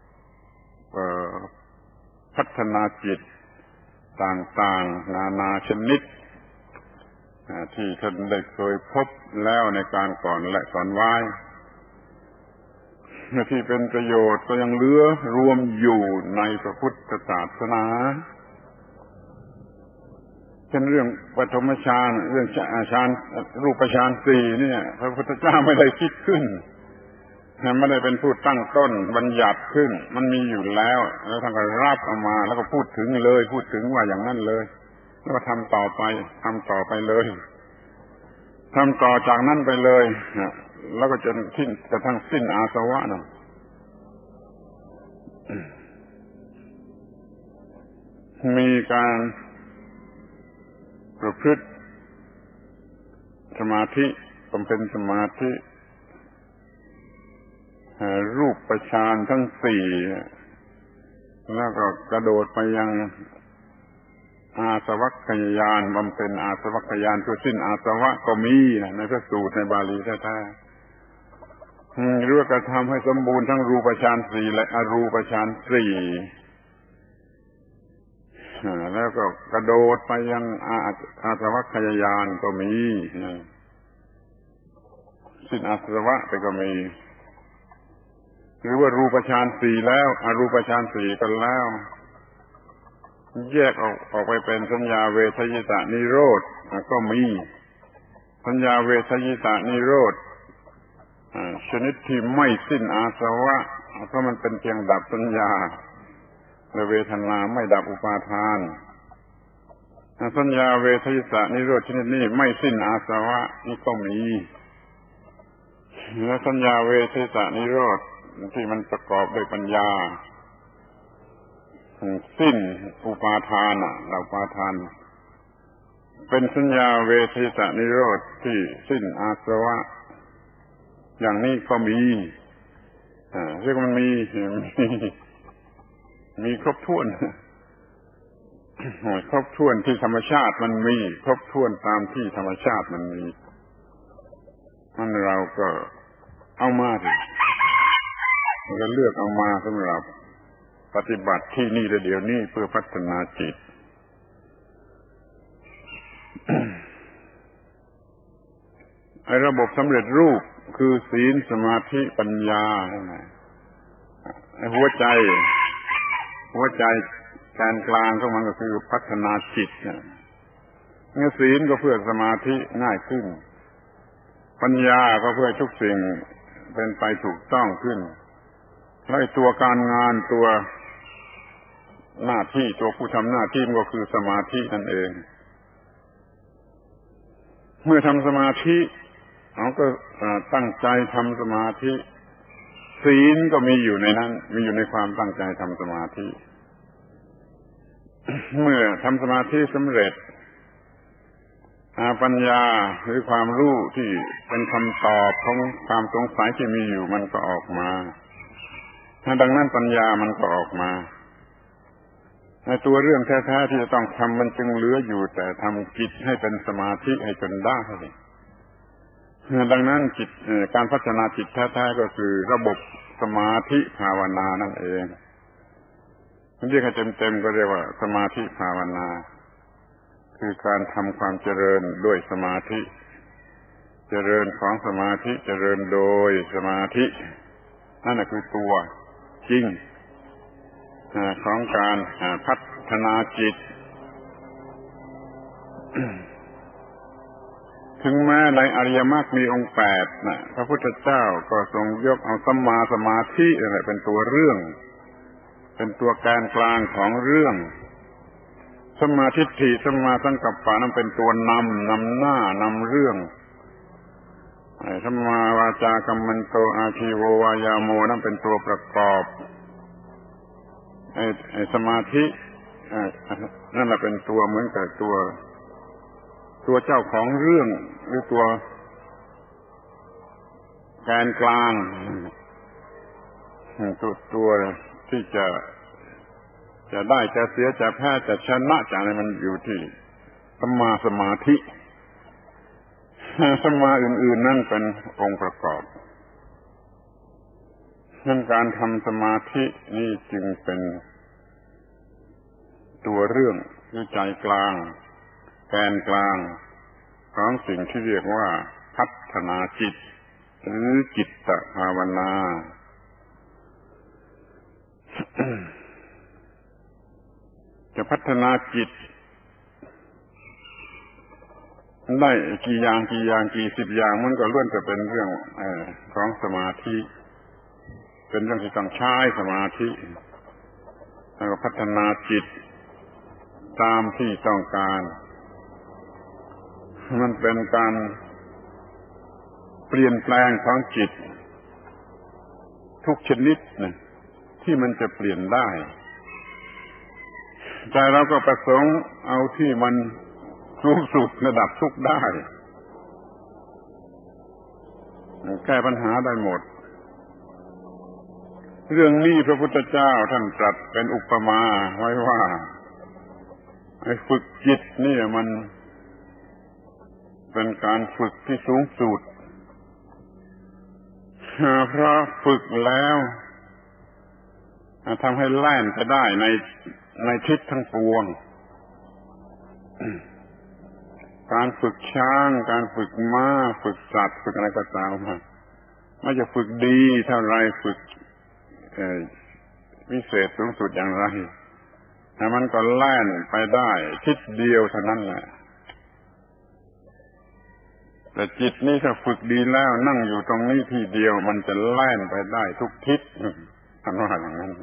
พัฒนาจิตต่างๆนานาชนิดที่ท่านได้เคยพบแล้วในการก่อนและสอนไว้ที่เป็นประโยชน์ก็ยังเหลือรวมอยู่ในพระพุทธศาสนาเช่นเรื่องปฐมฌานเรื่องฌานรูปฌานสี่เนี่ยพระพุทธเจ้าไม่ได้คิดขึ้นไม่ได้เป็นผู้ตั้งต้นบัญญัติขึ้นมันมีอยู่แล้วแล้วท่านก็รับเอามาแล้วก็พูดถึงเลยพูดถึงว่าอย่างนั้นเลยแล้วก็ทำต่อไปทำต่อไปเลยทำต่อจากนั้นไปเลยแล้วก็จนทิ้งกระทั่งสิ้นอาสวะนะมีการประพฤติสมาธิบำเพ็ญสมาธิรูปฌานทั้งสี่แล้วก็กระโดดไปยังอาสวัคยานบำเพ็ญอาสวัคยานเพื่อสิ้นอาสวะก็มีนะในพระสูตรในบาลีแท้ๆหรือว่ากระทำให้สมบูรณ์ทั้งรูปฌานสี่และอรูปฌานสี่แล้วก็กระโดดไปยังอาอาสวัคยายานก็มีสิ้นอาสวะไปก็มีหรือว่ารูปฌานสี่แล้วอรูปฌานสี่กันแล้วแยกออกออกไปเป็นสัญญาเวทยิตานิโรธก็มีสัญญาเวทยิตานิโรธชนิดที่ไม่สิ้นอาสวะเพราะมันเป็นเพียงดับสัญญาและเวทนาไม่ดับอุปาทานสัญญาเวทยิตานิโรธชนิดนี้ไม่สิ้นอาสวะนี่ก็มีและสัญญาเวทยิตานิโรธที่มันประกอบด้วยปัญญาสิ้นอุปาทานอ่ะเราอุปาทานเป็นสัญญาเวทยิตานิโรธที่สิ้นอาสวะอย่างนี้ก็มีอ่าเรียกมันมีมีครบถ้วนครบถ้วนที่ธรรมชาติมันมีครบถ้วนตามที่ธรรมชาติมันมีมันเราก็เอามาสิเราก็เลือกเอามาสำหรับปฏิบัติที่นี่เดี๋ยวนี้เพื่อพัฒนาจิต ไอ้ระบบสำเร็จรูปคือศีลสมาธิปัญญาไอ้หัวใจหัวใจการกลางของมันก็คือพัฒนาจิตเนี่ยศีลก็เพื่อสมาธิง่ายขึ้นปัญญาก็เพื่อทุกสิ่งเป็นไปถูกต้องขึ้นแล้วตัวการงานตัวหน้าที่ตัวผู้ทำหน้าที่มันก็คือสมาธินั่นเองเมื่อทำสมาธิเขาก็ตั้งใจทำสมาธิศีลก็มีอยู่ในนั้นมีอยู่ในความตั้งใจทำสมาธิเมื่อทำสมาธิสำเร็จปัญญาหรือความรู้ที่เป็นคำตอบของความสงสัยที่มีอยู่มันก็ออกมาดังนั้นปัญญามันก็ออกมาในตัวเรื่องแท้ๆที่จะต้องทำมันจึงเหลืออยู่แต่ทำจิตให้เป็นสมาธิให้จนได้ดังนั้นจิตการพัฒนาจิตแท้ๆก็คือระบบสมาธิภาวนานั่นเองเรียกให้เต็มๆก็เรียกว่าสมาธิภาวนาคือการทำความเจริญด้วยสมาธิเจริญของสมาธิเจริญโดยสมาธินั่นแหละคือตัวจริงของการพัฒนาจิตถึงแม้ในอริยมรรคมีองค์แปดนะพระพุทธเจ้าก็ทรงยกเอาสัมมาสมาธิอะไรเป็นตัวเรื่องเป็นตัวแกนกลางของเรื่องสัมมาทิฏฐิสัมมาสังกัปปะนั้นเป็นตัวนำนำหน้านำเรื่องสัมมาวาจากัมมันโตอาชีโววายาโมนั้นเป็นตัวประกอบไอ้ไอ้สมาธินั่นแหละเป็นตัวเหมือนกับตัวตัวเจ้าของเรื่องหรือตัวแกนกลางตัวตัวที่จะจะได้จะเสียจะแพ้จะชนะจะอะไรมันอยู่ที่สัมมาสมาธิสัมมาอื่นๆนั่นเป็นองค์ประกอบนั่นการทำสมาธินี่จึงเป็นตัวเรื่องคือใจกลางแกนกลางของสิ่งที่เรียกว่าพัฒนาจิตหรือจิตตภาวนาจะพัฒนาจิตได้กี่อย่างกี่อย่างกี่สิบอย่างมันก็ล้วนจะเป็นเรื่องเอ่อของสมาธิเป็นเรื่องที่ต้องใช้สมาธิแล้วก็พัฒนาจิตตามที่ต้องการมันเป็นการเปลี่ยนแปลงของจิตทุกชนิดนะที่มันจะเปลี่ยนได้ใจเราก็ประสงค์เอาที่มันสูงสุดระดับทุกข์ได้แก้ปัญหาได้หมดเรื่องนี้พระพุทธเจ้าท่านตรัสเป็นอุปมาไว้ว่าไอ้ฝึกจิตนี่มันเป็นการฝึกที่สูงสุดเพราะฝึกแล้วทำให้แล่นไปได้ในในทิศทั้งปวงการฝึกช้างการฝึกม้าฝึกสัตว์ฝึกอะไรก็ตามไม่จะฝึกดีเท่าไรฝึกวิเศษสูงสุดอย่างไรแต่มันก็แล่นไปได้ทิศเดียวเท่านั้นแหละแต่จิตนี่ถ้าฝึกดีแล้วนั่งอยู่ตรงนี้ที่เดียวมันจะแล่นไปได้ทุกทิศท่านว่าอย่างนั้น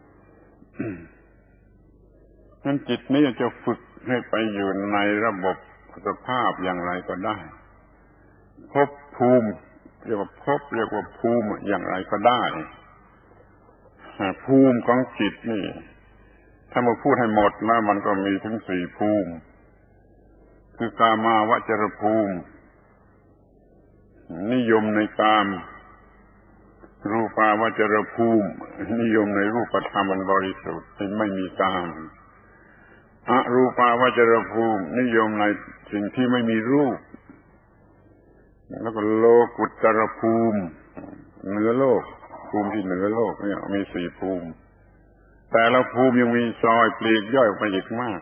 นั้นจิตนี้จะฝึกให้ไปอยู่ในระบบสภาพอย่างไรก็ได้ภพภูมิเรียกว่าภพเรียกว่าภูมิอย่างไรก็ได้ภูมิของจิตนี่ถ้ามาพูดให้หมดแล้วมันก็มีถึงสี่ภูมิคือกามาวจรภูมินิยมในกามรูปาวจรภูมินิยมในรูปธรรมอันบริสุทธิ์ที่ไม่มีกามอรูปาวจรภูมินิยมในสิ่งที่ไม่มีรูปแล้วก็โลกุตตรภูมิเหนือโลกภูมิที่เหนือโลกเนี่ยมีสี่ภูมิแต่ละภูมิยังมีซอยปลีกย่อยออกไปอีกมาก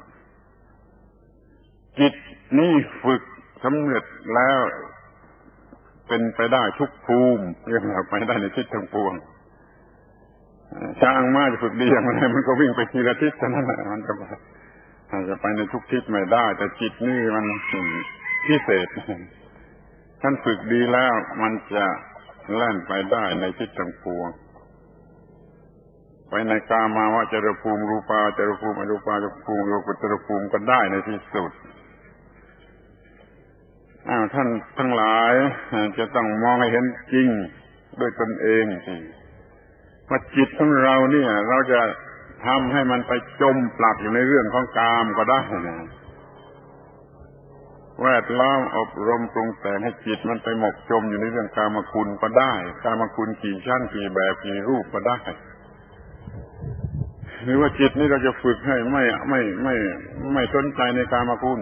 จิตนี่ฝึกสำเร็จแล้วเป็นไปได้ทุกภูมิเรียกว่าไปได้ในทิศทั้งปวงช้างม้าจะฝึกดีอย่างไรมันก็วิ่งไปทีละทิศเท่านั้นแหละมันก็อาจจะไปในทุกทิศไม่ได้แต่จิตนี่มันพิเศษท่านฝึกดีแล้วมันจะแล่นไปได้ในทิศทั้งปวงไปในกามาวจรภูมิรูปาวจรภูมิอรูปาวจรภูมิโลกุตตรภูมิก็ได้ในที่สุดอ้าวท่านทั้งหลายจะต้องมองให้เห็นจริงด้วยตนเองว่าจิตของเราเนี่ยเราจะทำให้มันไปจมปลักอยู่ในเรื่องของกามก็ได้นะแวดล้อมอบรมปรุงแต่งให้จิตมันไปหมกจมอยู่ในเรื่องกามคุณก็ได้กามคุณกี่ชั้นกี่แบบกี่รูปก็ได้หรือว่าจิตนี่เราจะฝึกให้ไม่ไม่ไม่ไม่สนใจในกามคุณ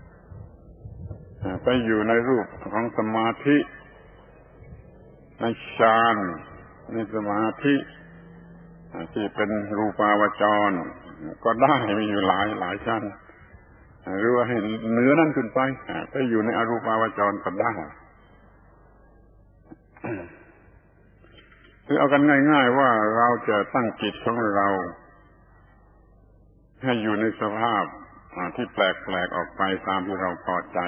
ไปอยู่ในรูปของสมาธิในฌานในสมาธิที่เป็นรูปาวจรก็ได้มีอยู่หลายหลายชั้นหรือว่าให้เหนือนั่นขึ้นไปไปอยู่ในอรูปาวจรก็ได้คือเอากันง่ายๆว่าเราจะตั้งจิตของเราให้อยู่ในสภาพที่แปลกๆออกไปตามที่เราพอใจ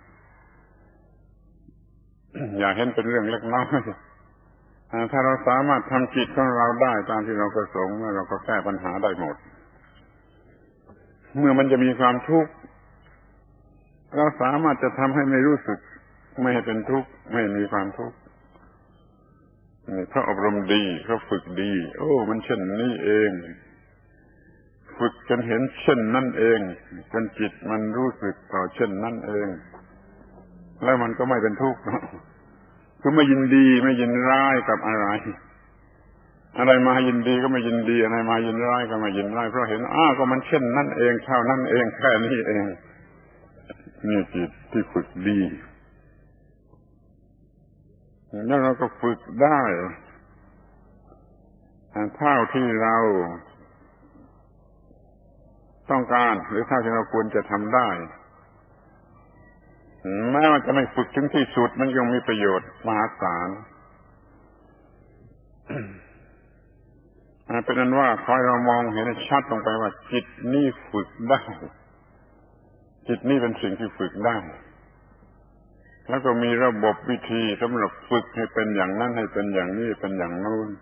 อย่าเห็นเป็นเรื่องเล็กน้อยถ้าเราสามารถทำจิตของเราได้ตามที่เราประสงค์เราก็แก้ปัญหาได้หมดเมื่อมันจะมีความทุกข์เราสามารถจะทำให้ไม่รู้สึกไม่ให้เป็นทุกข์ไม่มีความทุกข์เพราะอบรมดีเพราะฝึกดีโอ้มันเช่นนี้เองฝึกจนเห็นเช่นนั่นเองจนจิตมันรู้สึกต่อเช่นนั่นเองแล้วมันก็ไม่เป็นทุกข์คือไม่ยินดีไม่ยินร้ายกับอะไรอะไรมายินดีก็ไม่ยินดีอะไรมายินร้ายก็ไม่ยินร้ายเพราะเห็นอ้าก็มันเช่นนั่นเองเท่านั้นเองแค่นี้เองนี่จิตที่ฝึกดีแล้วเราก็ฝึกได้เท่าที่เราต้องการหรือเท่าที่เราควรจะทำได้แม้ว่าจะไม่ฝึกถึงที่สุดมันยังมีประโยชน์มหาศาลเป็นนั้นว่าคอยเรามองเห็นชัดลงไปว่าจิตนี่ฝึกได้จิตนี่เป็นสิ่งที่ฝึกได้แล้วก็มีระบบวิธีสำหรับฝึกให้เป็นอย่างนั้นให้เป็นอย่างนี้เป็นอย่างโน้น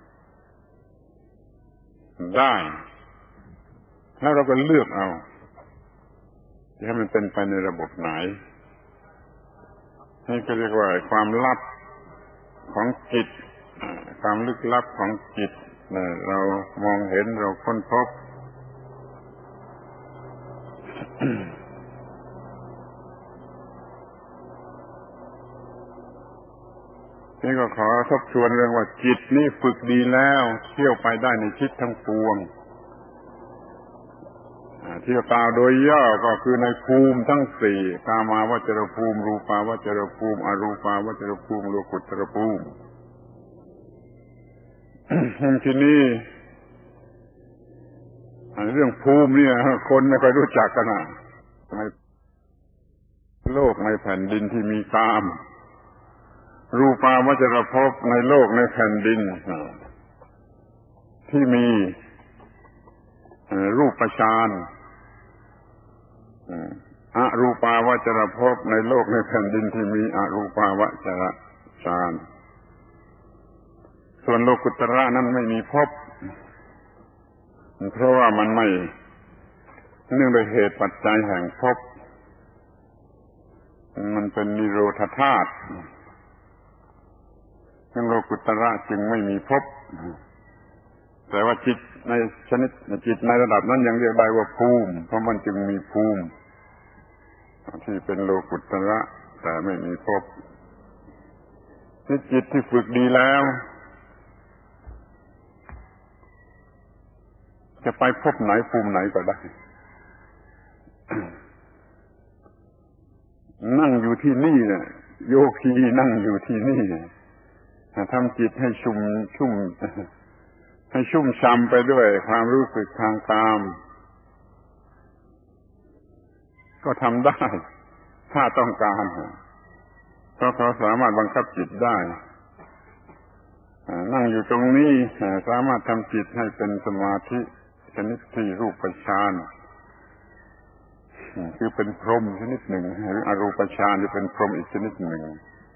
ได้แล้วเราก็เลือกเอาจะให้มันเป็นไปในระบบไหนนี่ก็เรียกว่าความลับของจิตความลึกลับของจิตเรามองเห็นเราค้นพบ ฉนี่ก็ขอทบทวนเรื่องว่าจิตนี่ฝึกดีแล้วเที่ยวไปได้ในทิศทั้งปวงเที่ยวกล่าวโดยย่อก็คือในภูมิทั้งสี่กามาวจรภูมิรูปาวจรภูมิอรูปาวจรภูมิโลกุตตรภูมิ ทีนี้เรื่องภูมิเนี่ยคนไม่ค่อยรู้จักกันนะในโลกในแผ่นดินที่มีกามรูปาวจรภพในโลกในแผ่นดินที่มีรูปฌานอรูปาวจรภพในโลกในแผ่นดินที่มีอรูปาวจรฌานส่วนโลกุตระนั้นไม่มีภพเพราะว่ามันไม่เนื่องโดยเหตุปัจจัยแห่งภพมันเป็นนิโรธธาตุซึ่งโลกุตระจึงไม่มีภพแต่ว่าจิตในชนิดจิตในระดับนั้นยังเรียกได้ว่าภูมิเพราะมันจึงมีภูมิที่เป็นโลกุตระแต่ไม่มีภพนี่จิตที่ฝึกดีแล้วจะไปพบไหนภูมิไหนก็ได้ นั่งอยู่ที่นี่เนี่ยโยคีนั่งอยู่ที่นี่ทำจิตให้ชุ่มชุ่มให้ชุ่มช่ำไปด้วยความรู้สึกทางกามก็ทำได้ถ้าต้องการเพราะเขาสามารถบังคับจิตได้นั่งอยู่ตรงนี้สามารถทำจิตให้เป็นสมาธิชนิดที่รูปฌานคือเป็นพรหมชนิดหนึ่งหรืออรูปฌานที่เป็นพรหมอีกชนิดหนึ่ง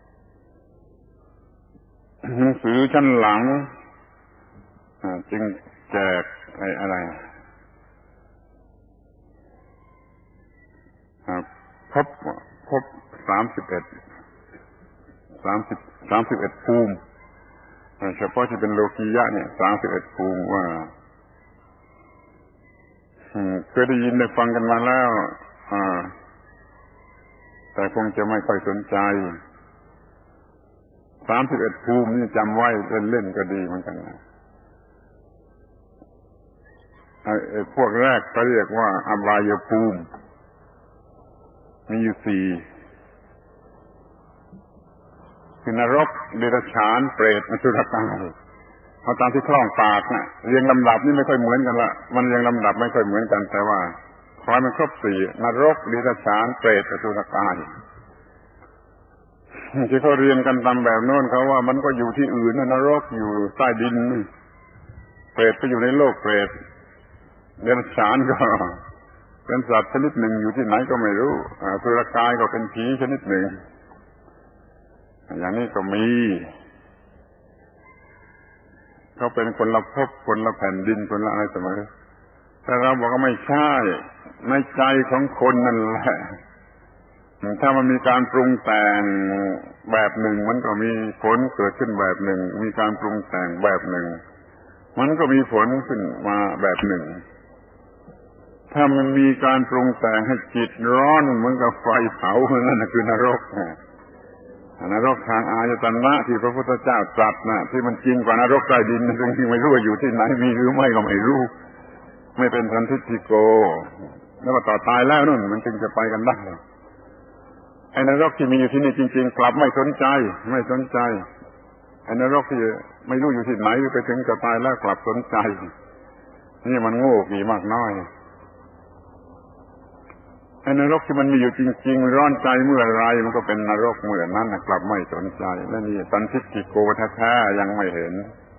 หนังสือชั้นหลังจึงแจกอะไรอะไรพบพบสามสิบเอ็ดสามสิบสามสิบเอ็ดภูมิเฉพาะที่เป็นโลกียะเนี่ยสามสิบเอ็ดภูมิว่าเคยได้ยินได้ฟังกันมาแล้วแต่คงจะไม่ค่อยสนใจสามสิบเอ็ดภูมินี่จำไว้เล่นๆก็ดีเหมือนกันนะไอ้พวกแรกก็เรียกว่าอบายภูมิมีอยู่สี่คือนรกเดรัจฉานเปรตอสุรกายเอาตามที่คล่องปากนะเรียงลำดับนี่ไม่ค่อยเหมือนกันละมันเรียงลำดับไม่ค่อยเหมือนกันแต่ว่าขอให้มันครบสี่นรกเดรัจฉานเปรตอสุรกายที่เขาเรียนกันตามแบบโน้นเขาว่ามันก็อยู่ที่อื่นนรกอยู่ใต้ดินเปรตก็อยู่ในโลกเปรตเดรัจฉานก็เป็นสัตว์ชนิดหนึ่งอยู่ที่ไหนก็ไม่รู้อสุรกายก็เป็นผีชนิดหนึ่งอย่างนี้ก็มีเขาเป็นคนละภพคนละแผ่นดินคนละอะไรเสมอแต่เราบอกว่าไม่ใช่ในใจของคนนั่นแหละถ้ามันมีการปรุงแต่งแบบหนึ่งมันก็มีผลเกิดขึ้นแบบหนึ่งมีการปรุงแต่งแบบหนึ่งมันก็มีผลขึ้นมาแบบหนึ่งถ้ามันมีการปรุงแต่งให้จิตร้อนเหมือนกับไฟเผานั่นคือนรกนรกทางอายตนะที่พระพุทธเจ้าตรัสนะที่มันจริงกว่านรกใต้ดินซึ่งที่ไม่รู้ว่าอยู่ที่ไหนมีหรือไม่ก็ไม่รู้ไม่เป็นสันทิฏฐิโกแล้วก็ต่อตายแล้วนู่นมันจึงจะไปกันได้ไอ้นรกที่มีอยู่ที่นี่จริงๆกลับไม่สนใจไม่สนใจไอ้นรกที่ไม่รู้อยู่ที่ไหนไปถึงจะตายแล้วกลับสนใจนี่มันโง่กี่มากน้อยไอ้นรกที่มันมีอยู่จริงๆร้อนใจเมื่อไรมันก็เป็นนรกเมื่อนั้นกลับไม่สนใจและนี่สันทิฏฐิโกแท้ๆยังไม่เห็น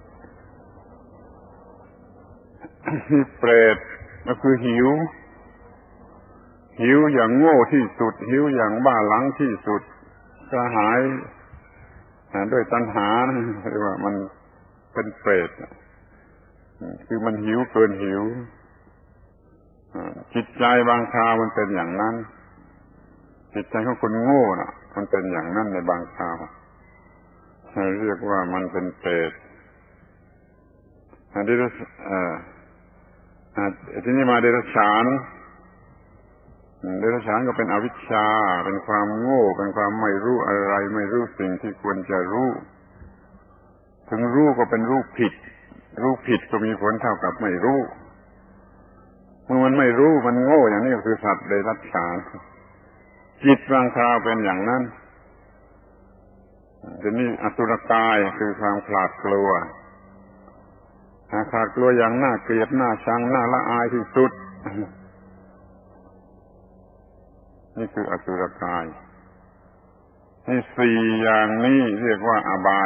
ที่เปรตก็คือหิวหิวอย่างโง่ที่สุดหิวอย่างบ้าหลังที่สุดกระหายด้วยตัณหาเรียกว่ามันเป็นเปรตคือมันหิวเกินหิวจิตใจบางคราวมันเป็นอย่างนั้นจิตใจของคนโง่น่ะมันเป็นอย่างนั้นในบางคราวเรียกว่ามันเป็นเปรตอันนี้อ่าทีนี้มาเดรัจฉานเดรัจฉานก็เป็นอวิชชาเป็นความโง่เป็นความไม่รู้อะไรไม่รู้สิ่งที่ควรจะรู้ถึงรู้ก็เป็นรู้ผิดรู้ผิดก็มีผลเท่ากับไม่รู้เมื่อมันไม่รู้มันโง่อย่างนี้ก็คือสัตว์เดรัจฉานจิตบางคราวเป็นอย่างนั้นทีนี้อสุรกายคือความขลาดกลัวขลาดกลัวอย่างน่าเกลียดน่าชังน่าละอายที่สุดนี่คืออสุรกายนี่สี่อย่างนี้เรียกว่าอบาย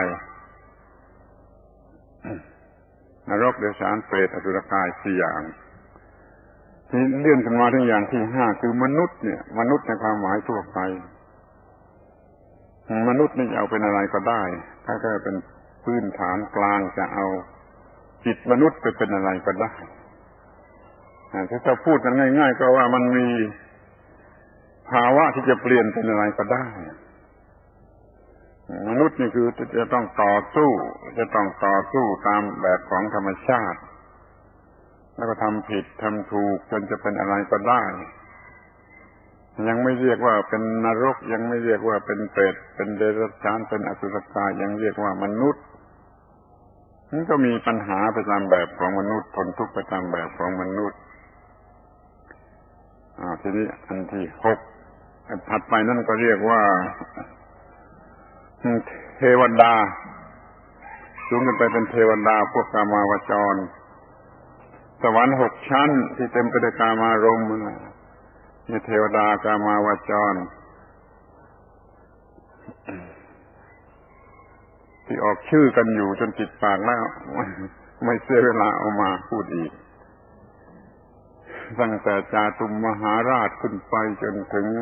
นรกเดรัจฉานเปรตอสุรกายสี่อย่างที่เลื่อนขึ้นมาถึงอย่างที่ห้าคือมนุษย์เนี่ยมนุษย์ในความหมายทั่วไปมนุษย์นี่จะเอาเป็นอะไรก็ได้ถ้าแค่เป็นพื้นฐานกลางจะเอาจิตมนุษย์ไปเป็นอะไรก็ได้ถ้าจะพูดกันง่ายๆก็ว่ามันมีภาวะที่จะเปลี่ยนเป็นอะไรก็ได้มนุษย์นี่คือจะต้องต่อสู้จะต้องต่อสู้ตามแบบของธรรมชาติแล้วก็ทำผิดทำถูกจนจะเป็นอะไรก็ได้ยังไม่เรียกว่าเป็นนรกยังไม่เรียกว่าเป็นเปรตเป็นเดรัจฉานเป็นอสุรกายยังเรียกว่ามนุษย์มันก็มีปัญหาไปตามแบบของมนุษย์ทนทุกข์ไปตามแบบของมนุษย์อ่าทีนี้อันที่หกถัดไปนั่นก็เรียกว่าเทวดาสูงขึ้นไปเป็นเทวดาพวกกามาวจรสวรรค์หกชั้นที่เต็มไปด้วยกามารมณ์นี่เทวดากามาวจรที่ออกชื่อกันอยู่จนติดปากแล้วไม่เสียเวลาเอามาพูดอีกตั้งแต่จาตุมมหาราชขึ้นไปจนถึง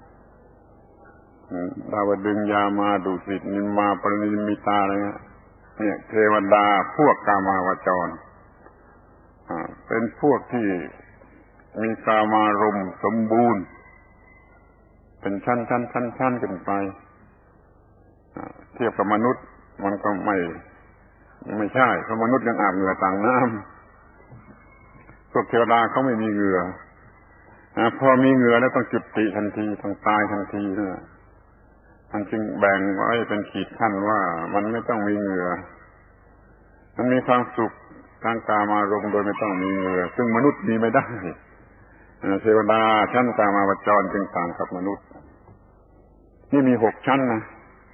ดาวดึงยามาดุสิตนิมมาปรินิมิตาอะไรเนี่ยเทวดาพวกกามาวจรเป็นพวกที่มีกามารมณ์สมบูรณ์เป็นชั้นชั้นชั้นชั้นขึ้นไปเทียบกับมนุษย์มันก็ไม่ไม่ใช่เพราะมนุษย์ยังอาบเหงื่อต่างน้ำพวกเทวดาเขาไม่มีเหงื่อพอมีเหงื่อแล้วต้องจุติทันทีต้องตายทันทีเนี่ยมันจึงแบ่งไว้เป็นขีดขั้นว่ามันไม่ต้องมีเหงื่อมันมีความสุขทางกามารมณ์โดยไม่ต้องมีเหงื่อซึ่งมนุษย์มีไม่ได้เทวดาชั้นกามาวจรจึงต่างกับมนุษย์นี่มีหกชั้นนะ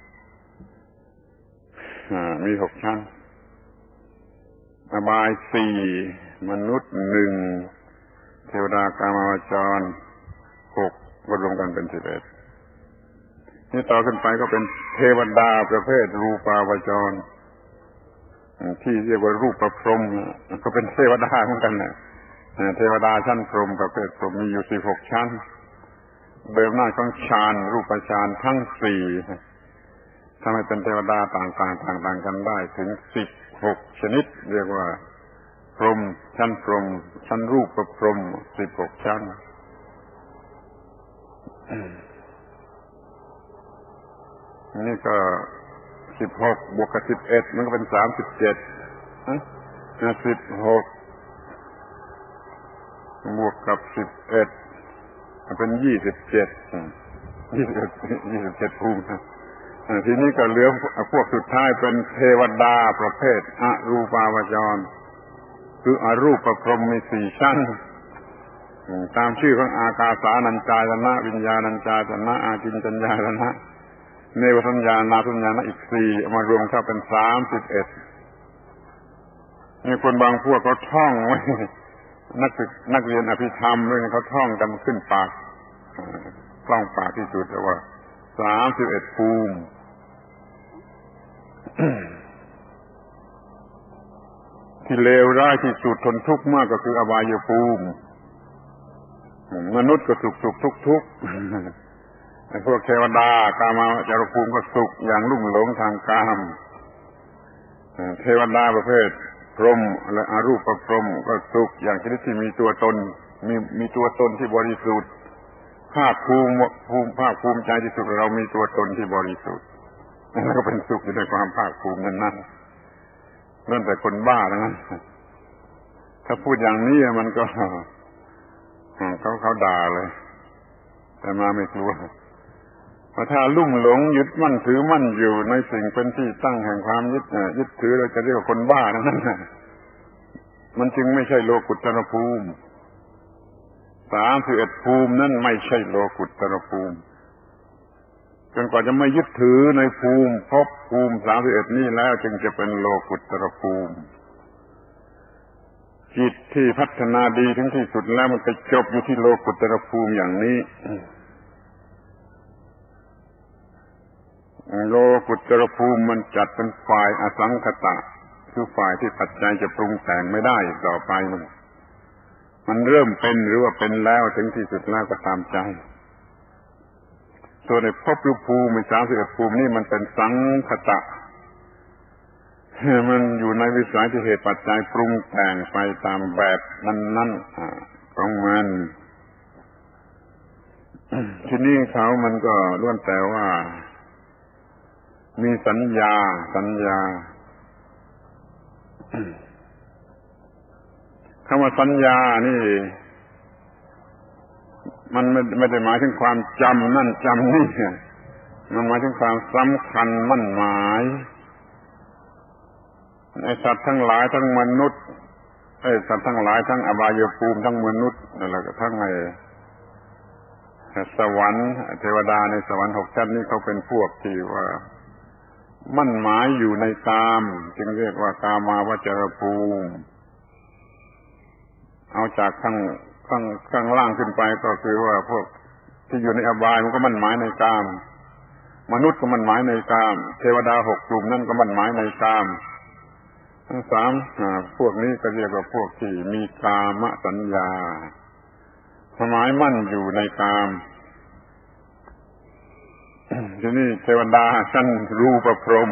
มีหกชั้นอบายสี่มนุษย์หนึ่งเทวดากามาวจรหกก็รวมกันเป็นสิบเอ็ดนี่ต่อขึ้นไปก็เป็นเทวดาประเภทรูปาวจรที่เรียกว่ารูปประพรหมก็เป็นเทวดาเหมือนกันนะเทวดาชั้นพรหมประเภทพรหมมีอยู่สิบหกชั้นโดยอำนาจของฌานรูปฌานทั้งสี่ทำให้เป็นเทวดาต่างๆต่างๆกันได้ถึงสิบหกชนิดเรียกว่าพรหมชั้นพรหมชั้นรูปประพรหมสิบหกชั้นนี่ก็สิบหกบวกกับสิบเอ็ดมันก็เป็นสามสิบเจ็ดสิบหกบวกกับสิบเอ็ดเป็นยี่สิบเจ็ดยี่สิบยี่สิบเจ็ดภูมิทีนี้ก็เหลือพวกสุดท้ายเป็นเทวดาประเภทอรูปาวจรคืออรูปประพรหมมีสี่ชั้นตามชื่อของอากาสานัญจายตนะวิญญาณัญจายตนะอากิญจัญญายตนะเนวสัญญานาสัญญานะอีกสี่มารวมเข้าเป็นสามสิบเอ็ดมีคนบางพวกเขาท่องไว้นักศึกนักเรียนอภิธรรมด้วยเขาท่องกันขึ้นปากกล้องปากที่สุดว่าสามสิบเอ็ดภูมิ ที่เลวร้ายที่สุดทนทุกข์มากก็คืออบายภูมิมนุษย์ก็สุขสุขทุกทุกข์พวกเทวดากามาวจรภูมิก็สุขอย่างลุ่มหลงทางกามเทวดาประเภทพรหมและอรูปพรหมก็สุขอย่างชนิดที่มีตัวตนมีมีตัวตนที่บริสุทธิ์ภาคภูมิภูมิภาคภูมิใจที่สุดเรามีตัวตนที่บริสุทธิ์แล้วก็เป็นสุขอยู่ในความภาคภูมินั้นๆนั่นแต่คนบ้าแล้วนะถ้าพูดอย่างนี้มันก็เขาเขาด่าเลยแต่มาไม่กลัวถ้าลุ่มหลงยึดมั่นถือมั่นอยู่ในสิ่งเป็นที่ตั้งแห่งความยึดยึดถือเราจะเรียกว่าคนบ้านั่นแหละมันจึงไม่ใช่โลกุตตรภูมิสามสิบเอ็ดภูมินั่นไม่ใช่โลกุตตรภูมิจนกว่าจะไม่ยึดถือในภูมิภพภูมิสามสิบเอ็ดนี้แล้วจึงจะเป็นโลกุตตรภูมิจิตที่พัฒนาดีถึงที่สุดแล้วมันจะจบอยู่ที่โลกุตตรภูมิอย่างนี้โลกุตตรภูมิมันจัดเป็นฝ่ายอสังขตะคือฝ่ายที่ปัจจัยจะปรุงแต่งไม่ได้ต่อไปมันมันเริ่มเป็นหรือว่าเป็นแล้วถึงที่สุดแล้วก็ตามใจส่วนในภพภูมิสามสิบเอ็ดภูมินี่มันเป็นสังขตะมันอยู่ในวิสัยที่เหตุปัจจัยปรุงแต่งไปตามแบบนั้นๆของมันทีนี้เขามันก็ล้วนแต่ว่ามีสัญญาสัญญาคำว่าสัญญานี่มันไม่ไม่ได้หมายถึงความจำนั่นจำนี่มันหมายถึงความสำคัญมั่นหมายไอ้สัตว์ทั้งหลายทั้งมนุษย์ไอ้สัตว์ทั้งหลายทั้งอบายภูมิทั้งมนุษย์แล้วก็ทั้งไอ้สวรรค์เทวดาในสวรรค์หกชั้นนี้เขาเป็นพวกที่ว่ามั่นหมายอยู่ในกามจึงเรียกว่ากามาวจรภูมิเอาจากข้างข้างข้างล่างขึ้นไปก็คือว่าพวกที่อยู่ในอบายมันก็มั่นหมายในกามมนุษย์ก็มั่นหมายในกามเทวดาหกกลุ่มนั่นก็มั่นหมายในกามทั้งสามพวกนี้ก็เรียกว่าพวกที่มีกามสัญญาหมายมั่นอยู่ในกามทีนี้เทวดาชั้นรูปพรหม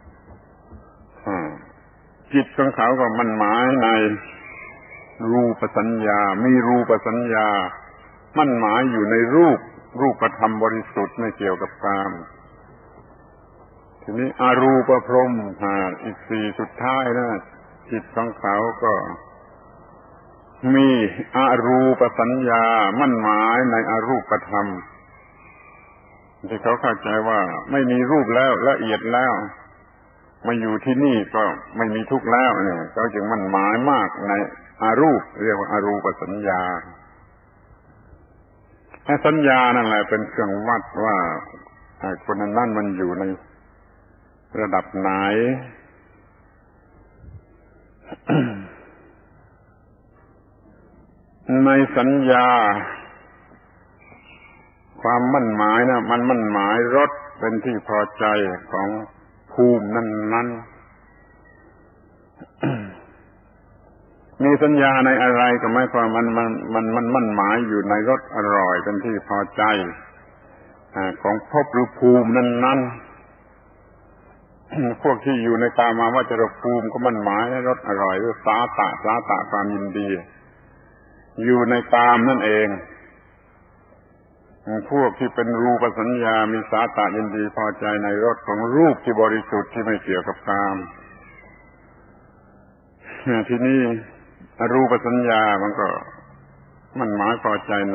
จิตของเขาก็มั่นหมายในรูปสัญญามีรูปสัญญามั่นหมายอยู่ในรูปรูปธรรมบริสุทธิ์ไม่เกี่ยวกับกามทีนี้อรูปพรหมอีกสี่สุดท้ายนะจิตของเขาก็มีอรูปสัญญามั่นหมายในอรูปธรรมที่เขาเข้าใจว่าไม่มีรูปแล้วละเอียดแล้วมาอยู่ที่นี่ก็ไม่มีทุกข์แล้วเนี่ยเขาจึงมั่นหมายมากในอรูปเรียกว่าอรูปสัญญาให้สัญญานั่นแหละเป็นเครื่องวัดว่าคนนั้นมันอยู่ในระดับไหน ในสัญญาความมั่นหมายนะมันมั่นหมายรสเป็นที่พอใจของภูมินั้นๆ มีสัญญาในอะไรก็หมายความมันมันมันมันมั่นหมายอยู่ในรสอร่อยเป็นที่พอใจของภพหรือภูมินั้นๆพวกที่อยู่ในกามาวจรภูมิก็มั่นหมายรสอร่อยหรือสาตะสาตะความยินดีอยู่ในกามนั่นเองพวกที่เป็นรูปสัญญามีสาตะยินดีพอใจในรสของรูปที่บริสุทธิ์ที่ไม่เกี่ยวกับกามทีนี้อรูปสัญญามันก็มันหมายพอใจใน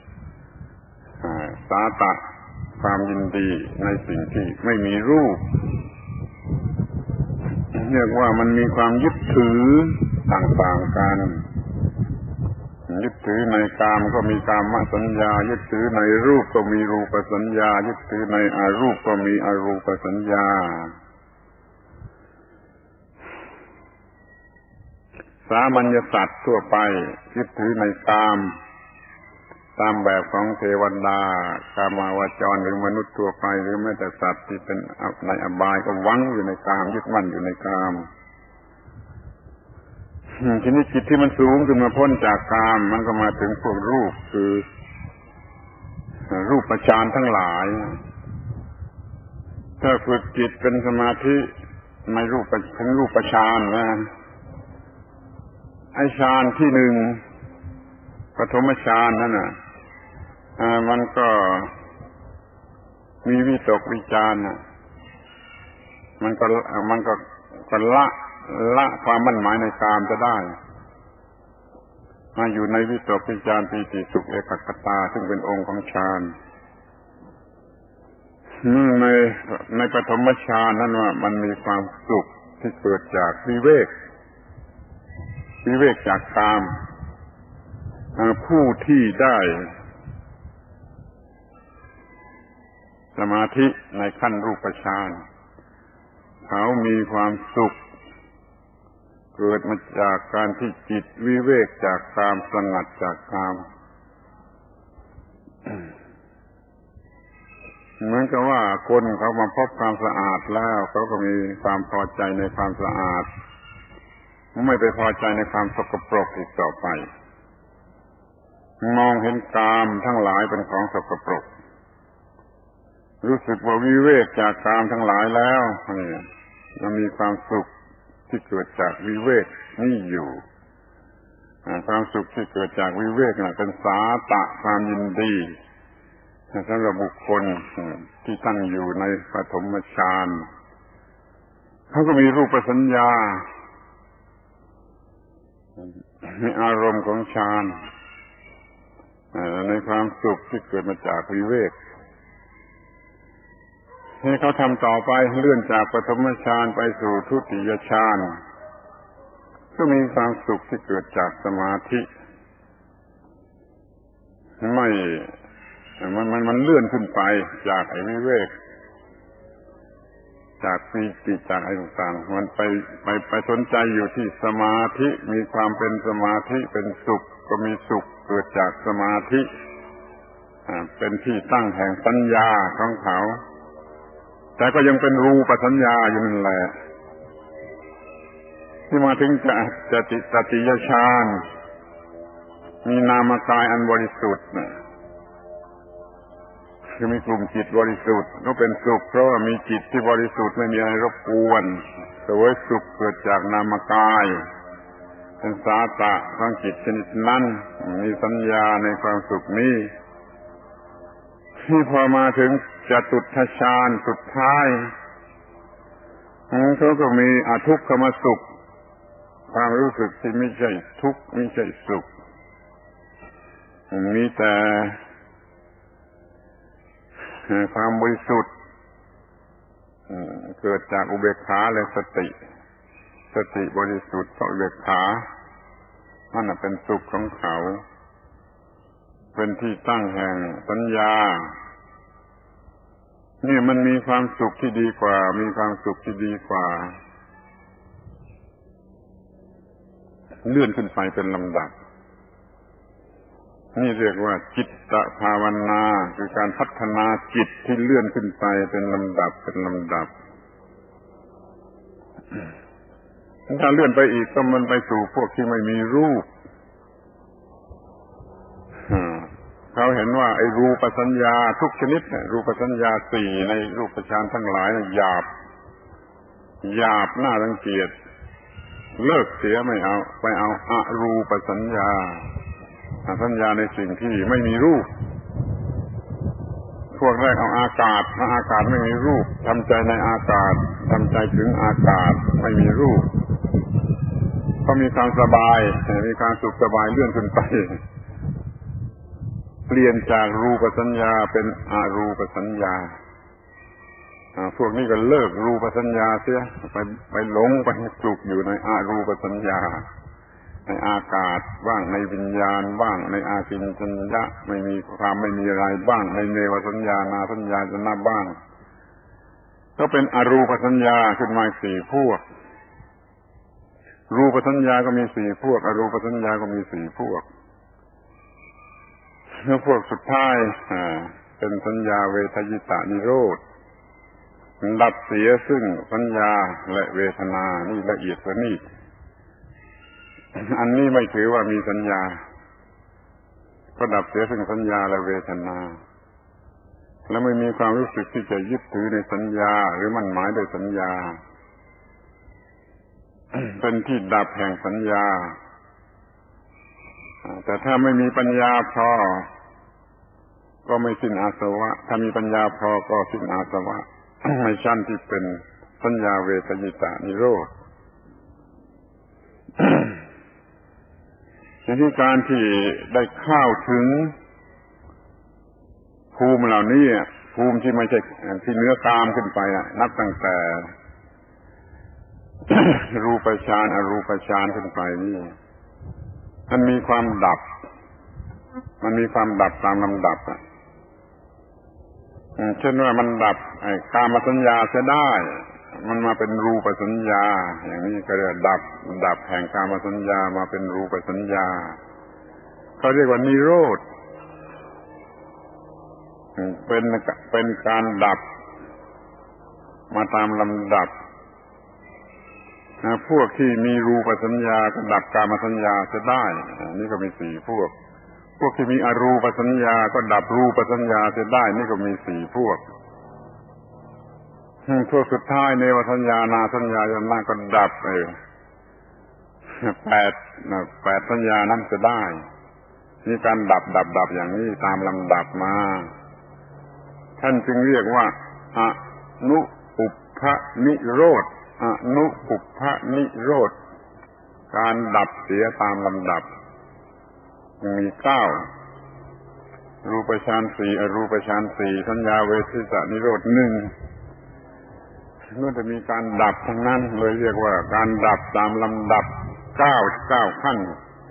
สาตะความยินดีในสิ่งที่ไม่มีรูปเรียกว่ามันมีความยึดถือต่างๆกันยึดถือในกามก็มีกามสัญญายึดถือในรูปก็มีรูปสัญญายึดถือในอรูปก็มีอรูปสัญญาสามัญสัตว์ทั่วไปยึดถือในกามตามแบบของเทวดากามาวจรหรือมนุษย์ทั่วไปหรือแม้แต่สัตว์ที่เป็นในอบายก็หวังอยู่ในกามยึดมั่นอยู่ในกามทีนี้จิตที่มันสูงขึ้นมาพ้นจากกามมันก็มาถึงพวกรูปคือรูปฌานทั้งหลายถ้าฝึกจิตเป็นสมาธิในรูปทั้งรูปฌานนะไอ้ฌานที่หนึ่งปฐมฌานนั่นน่ะมันก็มีวิตกวิจารณ์มันก็มันก็ก็ละละความมั่นหมายในกามจะได้มาอยู่ในวิตกวิจารปีติสุขเอกคตาซึ่งเป็นองค์ของฌานในในปฐมฌานนั้นว่ามันมีความสุขที่เกิดจากวิเวกวิเวกจากกามผู้ที่ได้สมาธิในขั้นรูปฌานเขามีความสุขเกิดมาจากการที่จิตวิเวกจากกามสงัดจากกามเหมือนกับว่าคนเขามาพบความสะอาดแล้วเขาก็มีความพอใจในความสะอาดไม่ไปพอใจในความสกปรกอีกต่อไปมองเห็นกามทั้งหลายเป็นของสกปรกรู้สึกว่าวิเวกจากกามทั้งหลายแล้วนี่มันมีความสุขที่เกิดจากวิเวกนี่อยู่ความสุขที่เกิดจากวิเวกน่ะเป็นสาตะความยินดีสำหรับบุคคลที่ตั้งอยู่ในปฐมฌานเขาก็มีรูปสัญญามีอารมณ์ของฌานในความสุขที่เกิดมาจากวิเวกให้เขาทำต่อไปเลื่อนจากปฐมฌานไปสู่ทุติยฌานก็มีความสุขที่เกิดจากสมาธิไม่มันมันมันเลื่อนขึ้นไปจากไอ้วิเวกจากปีติจากไอ้ต่างๆมันไปไปไปสนใจอยู่ที่สมาธิมีความเป็นสมาธิเป็นสุขก็มีสุขเกิดจากสมาธิเป็นที่ตั้งแห่งสัญญาของเขาแต่ก็ยังเป็นรูปสัญญาอยู่นั่นแหละที่มาถึงจะจะติตติยฌานมีนามกายอันบริสุทธิ์คือมีกลุ่มจิตบริสุทธิ์ก็เป็นสุขเพราะว่ามีจิตที่บริสุทธิ์ไม่มีอะไรรบกวนแต่ว่าสุขเกิดจากนามกายเป็นสาตะของจิตชนิดนั้นมีสัญญาในความสุขนี้ที่พอมาถึงจตุตถฌานสุดท้ายเขาก็มีอทุกขมสุขความรู้สึกที่ไม่ใช่ทุกข์ไม่ใช่สุขมีแต่ความบริสุทธิ์เกิดจากอุเบกขาและสติสติบริสุทธิ์เพราะอุเบกขานั่นเป็นสุขของเขาเป็นที่ตั้งแห่งสัญญานี่มันมีความสุขที่ดีกว่ามีความสุขที่ดีกว่าเลื่อนขึ้นไปเป็นลำดับนี่เรียกว่าจิตตภาวนาคือการพัฒนาจิตที่เลื่อนขึ้นไปเป็นลำดับเป็นลำดับถ้าเลื่อนไปอีกก็มันไปสู่พวกที่ไม่มีรูปเขาเห็นว่าไอ้รูปสัญญาทุกชนิดเนี่ยรูปสัญญาสี่ในรูปฌานทั้งหลายหยาบหยาบน่ารังเกียจเลิกเสียไม่เอาไปเอาอรูปสัญญาสัญญาในสิ่งที่ไม่มีรูปพวกแรกเอาอากาศถ้าอากาศไม่มีรูปทำใจในอากาศทำใจถึงอากาศไม่มีรูปก็มีความสบายมีความสุขสบายเลื่อนขึ้นไปเปลี่ยนจากรูปสัญญาเป็นอรูปสัญญาพวกนี้ก็เลิกรูปสัญญาเสียไปไปหลงไปจุกอยู่ในอรูปสัญญาในอากาศบ้างในวิญญาณบ้างในอากิญจัญญะไม่มีความไม่มีอะไรบ้างในเนวสัญญานาสัญญาจนะบ้างก็เป็นอรูปสัญญาขึ้นมาสี่พวกรูปสัญญาก็มีสี่พวกอรูปสัญญาก็มีสี่พวกแล้วพวกสุดท้ายอ่าเป็นสัญญาเวทยิตานิโรธดับเสียซึ่งสัญญาและเวทนานี่ละเอียดกว่านี้อันนี้ไม่ถือว่ามีสัญญาก็ดับเสียซึ่งสัญญาและเวทนาและไม่มีความรู้สึกที่จะยึดถือในสัญญาหรือมั่นหมายโดยสัญญา เป็นที่ดับแห่งสัญญาแต่ถ้าไม่มีปัญญาพอก็ไม่สิ้นอาสวะถ้ามีปัญญาพอก็สิ้นอาสวะ ในชั้นที่เป็นสัญญาเวทยิตานิโรธ ในที่การที่ได้เข้าถึงภูมิเหล่านี้ภภูมิที่ไม่ใช่ที่เนื้อกามขึ้นไปนับตั้งแต่ รูปฌานอรูปฌานขึ้นไปนี่มันมีความดับมันมีความดับตามลำดับอ่ะเช่นว่ามันดับไอ้กามสัญญาเสียได้มันมาเป็นรูปสัญญาอย่างนี้ก็เรียกดับดับแห่งกามสัญญามาเป็นรูปสัญญาเขาเรียกว่านิโรธเป็นเป็นการดับมาตามลำดับพวกที่มีรูปสัญญาก็ดับกามสัญญาจะได้นี่ก็มีสี่พวกพวกที่มีอรูปสัญญาก็ดับรูปสัญญาจะได้นี่ก็มีสี่พวกพวกสุดท้ายเนวสัญญานาสัญญายันนาก็ดับเออแปดแปดสัญญานั้นจะได้นี่การดับดับดับอย่างนี้ตามลำดับมาท่านจึงเรียกว่าอนุปุพพนิโรธอนุปุพพนิโรธการดับเสียตามลำดับมีเก้ารูปฌานสี่อรูปฌานสี่สัญญาเวทิตานิโรธหนึ่งนั่นจะมีการดับทั้งนั้นเลยเรียกว่าการดับตามลำดับเก้าเก้าขั้น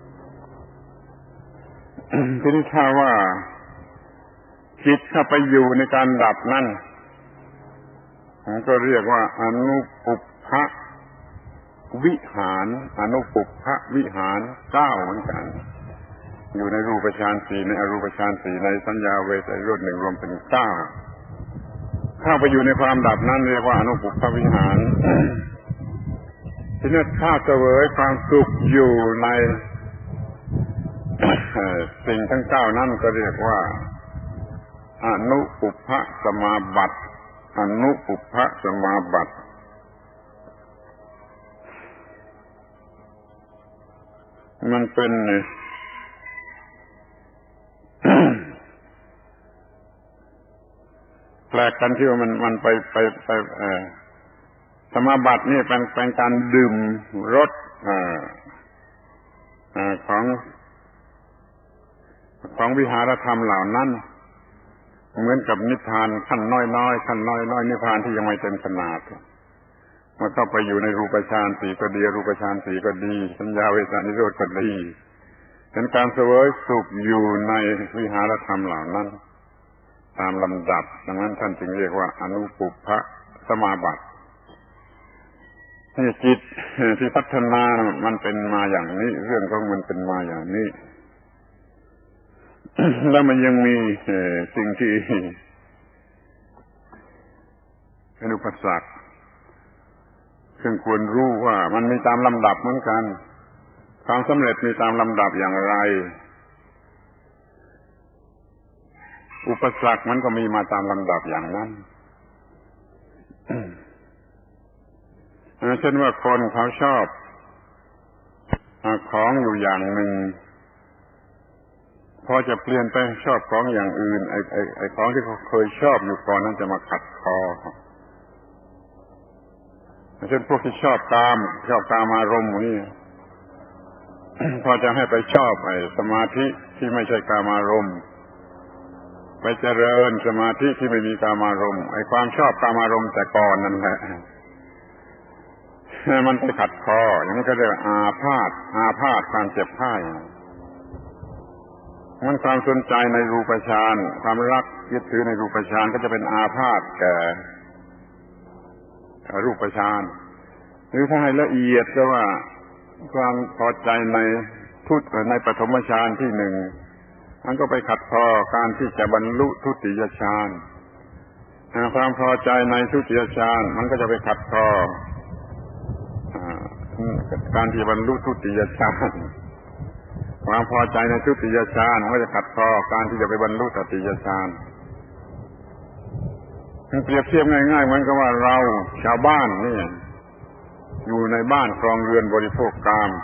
ทีนี้ถ้าว่าจิตเข้าไปอยู่ในการดับนั้นมันก็เรียกว่าอนุปุพพวิหารอนุปุพพวิหารเก้าเหมือนกันอยู่ในรูปฌานสี่ในอรูปฌานสี่ในสัญญาเวทนิโรธหนึ่งรวมเป็นเก้าเข้าไปอยู่ในความดับนั้นเรียกว่าอนุปุพพวิหาร ทีนี้ถ้าเสวยความสุขอยู่ในสิ่งทั้งเก้านั้นก็เรียกว่าอนุปุพพสมาบัติอนุปุพพสมาบัติมันเป็น แปลกกันที่ว่ามันมันไปไปไปเอ่อสมาบัตินี่เป็นเป็นการดื่มรสเอ่อเอ่อของของวิหารธรรมเหล่านั้นเหมือนกับนิพพานขั้นน้อยๆขั้นน้อยๆนิพพานที่ยังไม่เต็มขนาดมันก็ไปอยู่ในรูปฌานสี่ก็ดีรูปฌานสี่ก็ดีสัญญาเวทนิโรธก็ดีเป็นการเสวยสุขอยู่ในวิหารธรรมเหล่านั้นตามลำดับดังนั้นท่านจึงเรียกว่าอนุปุพพสมาบัตินี่จิตที่พัฒนามันเป็นมาอย่างนี้เรื่องของมันเป็นมาอย่างนี้ แล้วมันยังมีสิ่งที่เป็นอุปสรรคซึ่งควรรู้ว่ามันมีตามลำดับเหมือนกันความสำเร็จมีตามลำดับอย่างไรอุปสรรคมันก็มีมาตามลำดับอย่างนั้น เช่นว่าคนเขาชอบของอยู่อย่างหนึ่งพอจะเปลี่ยนไปชอบของอย่างอื่นไอ้ไอ้ไอ้ของที่เขาเคยชอบอยู่ก่อนนั้นจะมาขัดคอเช่นพวกที่ชอบกามชอบกามอารมณ์นี่ พอจะให้ไปชอบไอ้สมาธิที่ไม่ใช่กามอารมณ์ไปเจริญสมาธิที่ไม่มีกามอารมณ์ไอ้ความชอบกามอารมณ์แต่ก่อนนั่นแหละมันไปขัดคออย่างนี้ก็เรียกว่าอาพาธอาพาธความเจ็บไข้มันความสนใจในรูปฌานความรักยึดถือในรูปฌานก็จะเป็นอาพาธแก่รูปฌานหรือถ้าให้ละเอียดก็ว่าความพอใจในทุตในปฐมฌานที่หนึ่งมันก็ไปขัดคอการที่จะบรรลุทุติยฌานความพอใจในทุติยฌานมันก็จะไปขัดคอการที่บรรลุทุติยฌานความพอใจในทุติยฌานมันก็จะขัดคอการที่จะไปบรรลุตติยฌานเปรียบเทียบง่ายๆเหมือนกับว่าเราชาวบ้านนี่อยู่ในบ้านครองเรือนบริโภคกาม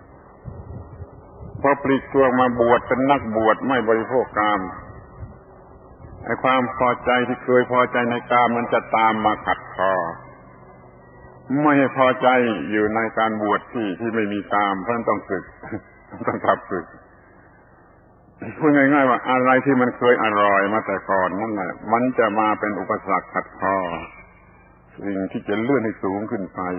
พอปลีกตัวมาบวชเป็นนักบวชไม่บริโภคกามไอ้ความพอใจที่เคยพอใจในกามมันจะตามมาขัดคอไม่ให้พอใจอยู่ในการบวชที่ที่ไม่มีกามเพราะต้องฝึกต้องทับฝึกพูดง่ายๆว่าอะไรที่มันเคยอร่อยมาแต่ก่อนนั่นแหละมันจะมาเป็นอุปสรรคขัดข้อสิ่งที่จะเลื่อนให้สูงขึ้นไป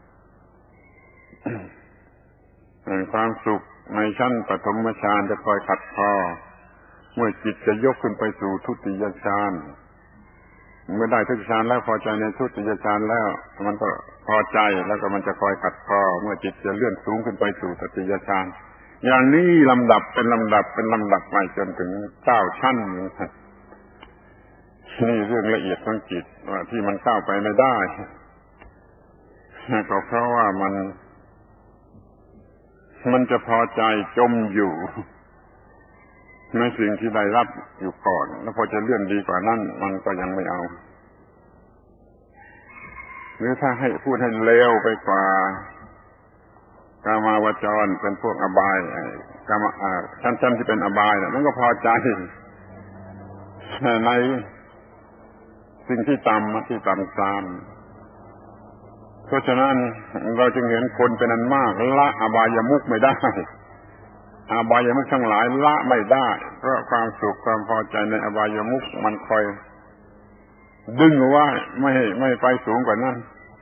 ความสุขในชั้นปฐมฌานจะคอยขัดข้อเมื่อจิตจะยกขึ้นไปสู่ทุติยฌานเมื่อได้ทุติยฌานแล้วพอใจในทุติยฌานแล้วมันก็พอใจแล้วก็มันจะคอยขัดข้อเมื่อจิตจะเลื่อนสูงขึ้นไปสู่ตติยฌานอย่างนี้ลำดับเป็นลำดับเป็นลำดับไปจนถึงเก้าชั้นนี่เรื่องละเอียดของจิตว่าที่มันก้าวไปไม่ได้ก็เพราะว่ามันมันจะพอใจจมอยู่ในสิ่งที่ได้รับอยู่ก่อนแล้วพอจะเลื่อนดีกว่านั้นมันก็ยังไม่เอาหรือถ้าให้พูดให้เลวไปกว่ากามาวจรเป็นพวกอบายกามอ่าชั้นๆที่เป็นอบายเนี่ยมันก็พอใจในสิ่งที่ต่ำที่ต่ำตามเพราะฉะนั้นเราจึงเห็นคนเป็นอันมากละอบายมุขไม่ได้อบายมุขทั้งหลายละไม่ได้เพราะความสุขความพอใจในอบายมุขมันคอยดึงเอาไว้ไม่ให้ไม่ไปสูงกว่านั้น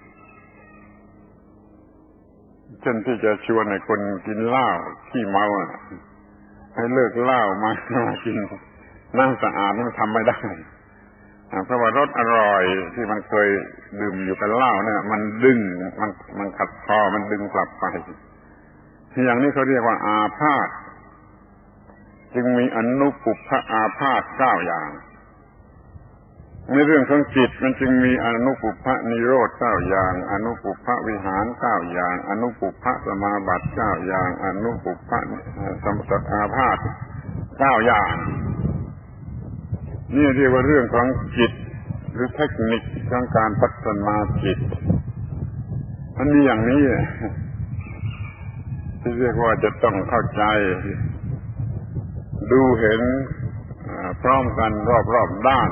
เช่นที่จะชวนให้คนกินเหล้าขี้เมาให้เลิกเหล้ามากินน้ำสะอาดมันทำไม่ได้เพราะว่ารสอร่อยที่มันเคยดื่มอยู่กับเหล้าเนี่ยมันดึงมันมันขัดคอมันดึงกลับไปอย่างนี้เขาเรียกว่าอาพาธจึงมีอนุปุพพอาพาธเก้าอย่างในเรื่องของจิตมันจึงมีอนุปุพพนิโรธเก้าอย่างอนุปุพพวิหารเก้าอย่างอนุปุพพสมาบัติเก้าอย่างอนุปุพพสมถอาพาธเก้าอย่างนี่เรียกว่าเรื่องของจิตหรือเทคนิคของการพัฒนาจิตมันมีอย่างนี้ที่เรียกว่าจะต้องเข้าใจดูเห็นพร้อมกันรอบๆด้าน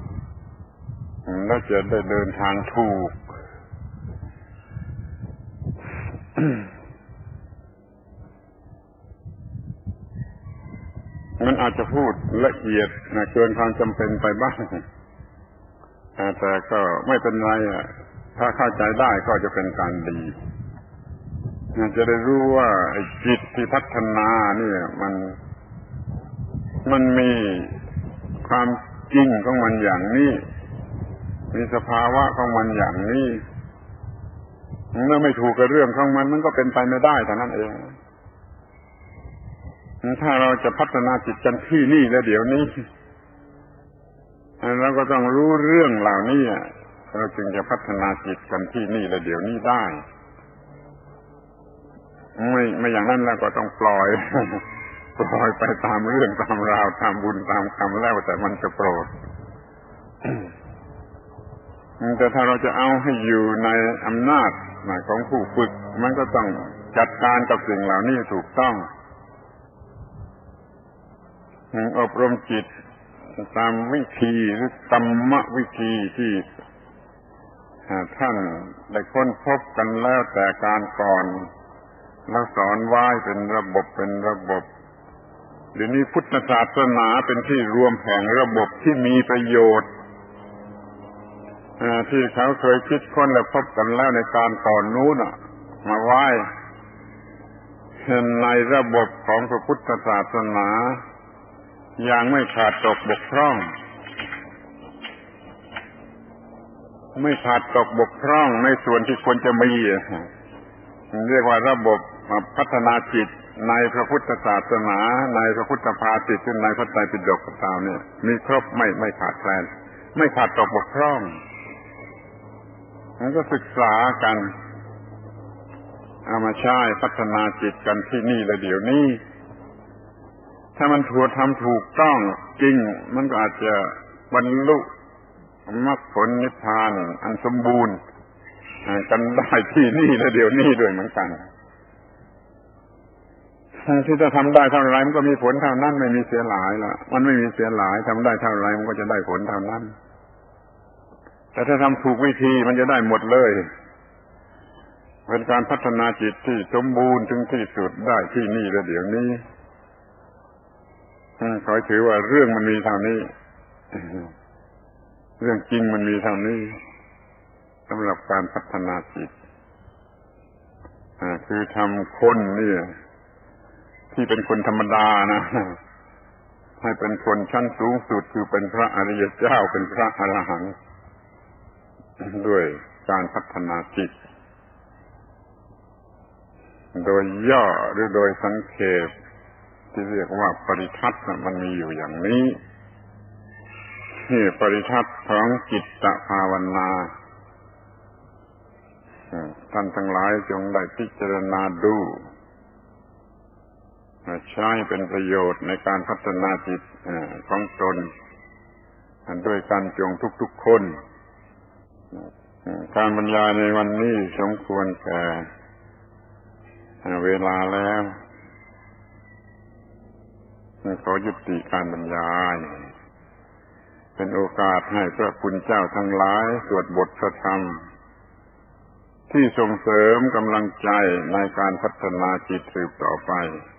แล้วจะได้เดินทางถูก มันอาจจะพูดละเอียดนะเกินความจำเป็นไปบ้างแต่ก็ไม่เป็นไรถ้าเข้าใจได้ก็จะเป็นการดีจะได้รู้ว่าไอ้จิตที่พัฒนาเนี่ยมันมันมีความจริงของมันอย่างนี้มีสภาวะของมันอย่างนี้เมื่อไม่ถูกกับเรื่องของมันมันก็เป็นไปไม่ได้แต่นั้นเองถ้าเราจะพัฒนาจิตกันที่นี่และเดี๋ยวนี้เราก็ต้องรู้เรื่องเหล่านี้เราจึงจะพัฒนาจิตกันที่นี่และเดี๋ยวนี้ได้ไม่ไม่อย่างนั้นแล้วก็ต้องปล่อยปล่อยไปตามเรื่องตามราวตามบุญตามกรรมแล้วแต่มันจะโปรดแต่ถ้าเราจะเอาให้อยู่ในอำนาจของผู้ฝึกมันก็ต้องจัดการกับสิ่งเหล่านี้ถูกต้องอบรมจิตตามวิธีหรือธรรมวิธีที่ท่านได้ค้นพบกันแล้วแต่การก่อนแล้วสอนไว้เป็นระบบเป็นระบบเดี๋ยวนี้พุทธศาสนาเป็นที่รวมแห่งระบบที่มีประโยชน์ที่เขาเคยคิดค้นและพบกันแล้วในการก่อนนู้นมาไว้ในระบบของพระพุทธศาสนาอย่างไม่ขาดตกบกพร่องไม่ขาดตกบกพร่องในส่วนที่ควรจะมีเรียกว่าระบบพัฒนาจิตในพระพุทธศาสนาในพระพุทธภาษิตในพระไตรปิฎกตามเนี่ยมีครบไม่ไม่ขาดแคลนไม่ขาดตกบกพร่องมันก็ศึกษากันเอามาใช้พัฒนาจิตกันที่นี่และเดี๋ยวนี้ถ้ามันถูกทำถูกต้องจริงมันก็อาจจะบรรลุมรรคผลนิพพานอันสมบูรณ์กันได้ที่นี่และเดี๋ยวนี้ด้วยเหมือนกันที่จะทำได้เท่าไรมันก็มีผลเท่านั้นไม่มีเสียหลายละมันไม่มีเสียหลายทำได้เท่าไรมันก็จะได้ผลเท่านั้นแต่ถ้าทำถูกวิธีมันจะได้หมดเลยเป็นการพัฒนาจิตที่สมบูรณ์ถึงที่สุดได้ที่นี่และเดี๋ยวนี้ขอถือว่าเรื่องมันมีเท่านี้เรื่องจริงมันมีเท่านี้สำหรับการพัฒนาจิตคือทำคนนี่ที่เป็นคนธรรมดานะให้เป็นคนชั้นสูงสุดคือเป็นพระอริยเจ้าเป็นพระอรหันต์ด้วยการพัฒนาจิตโดยย่อหรือโดยสังเขปที่เรียกว่าปริทัศน์มันมีอยู่อย่างนี้นี่ปริทัศน์ของจิตตภาวนาท่านทั้งหลายจงได้พิจารณาดูใช้เป็นประโยชน์ในการพัฒนาจิตของตนด้วยกันจงทุกๆคนการบรรยายในวันนี้สมควรแก่เวลาแล้วขอยุติการบรรยายเป็นโอกาสให้พระคุณเจ้าทั้งหลายสวดบทพระธรรมที่ส่งเสริมกำลังใจในการพัฒนาจิตสืบต่อไป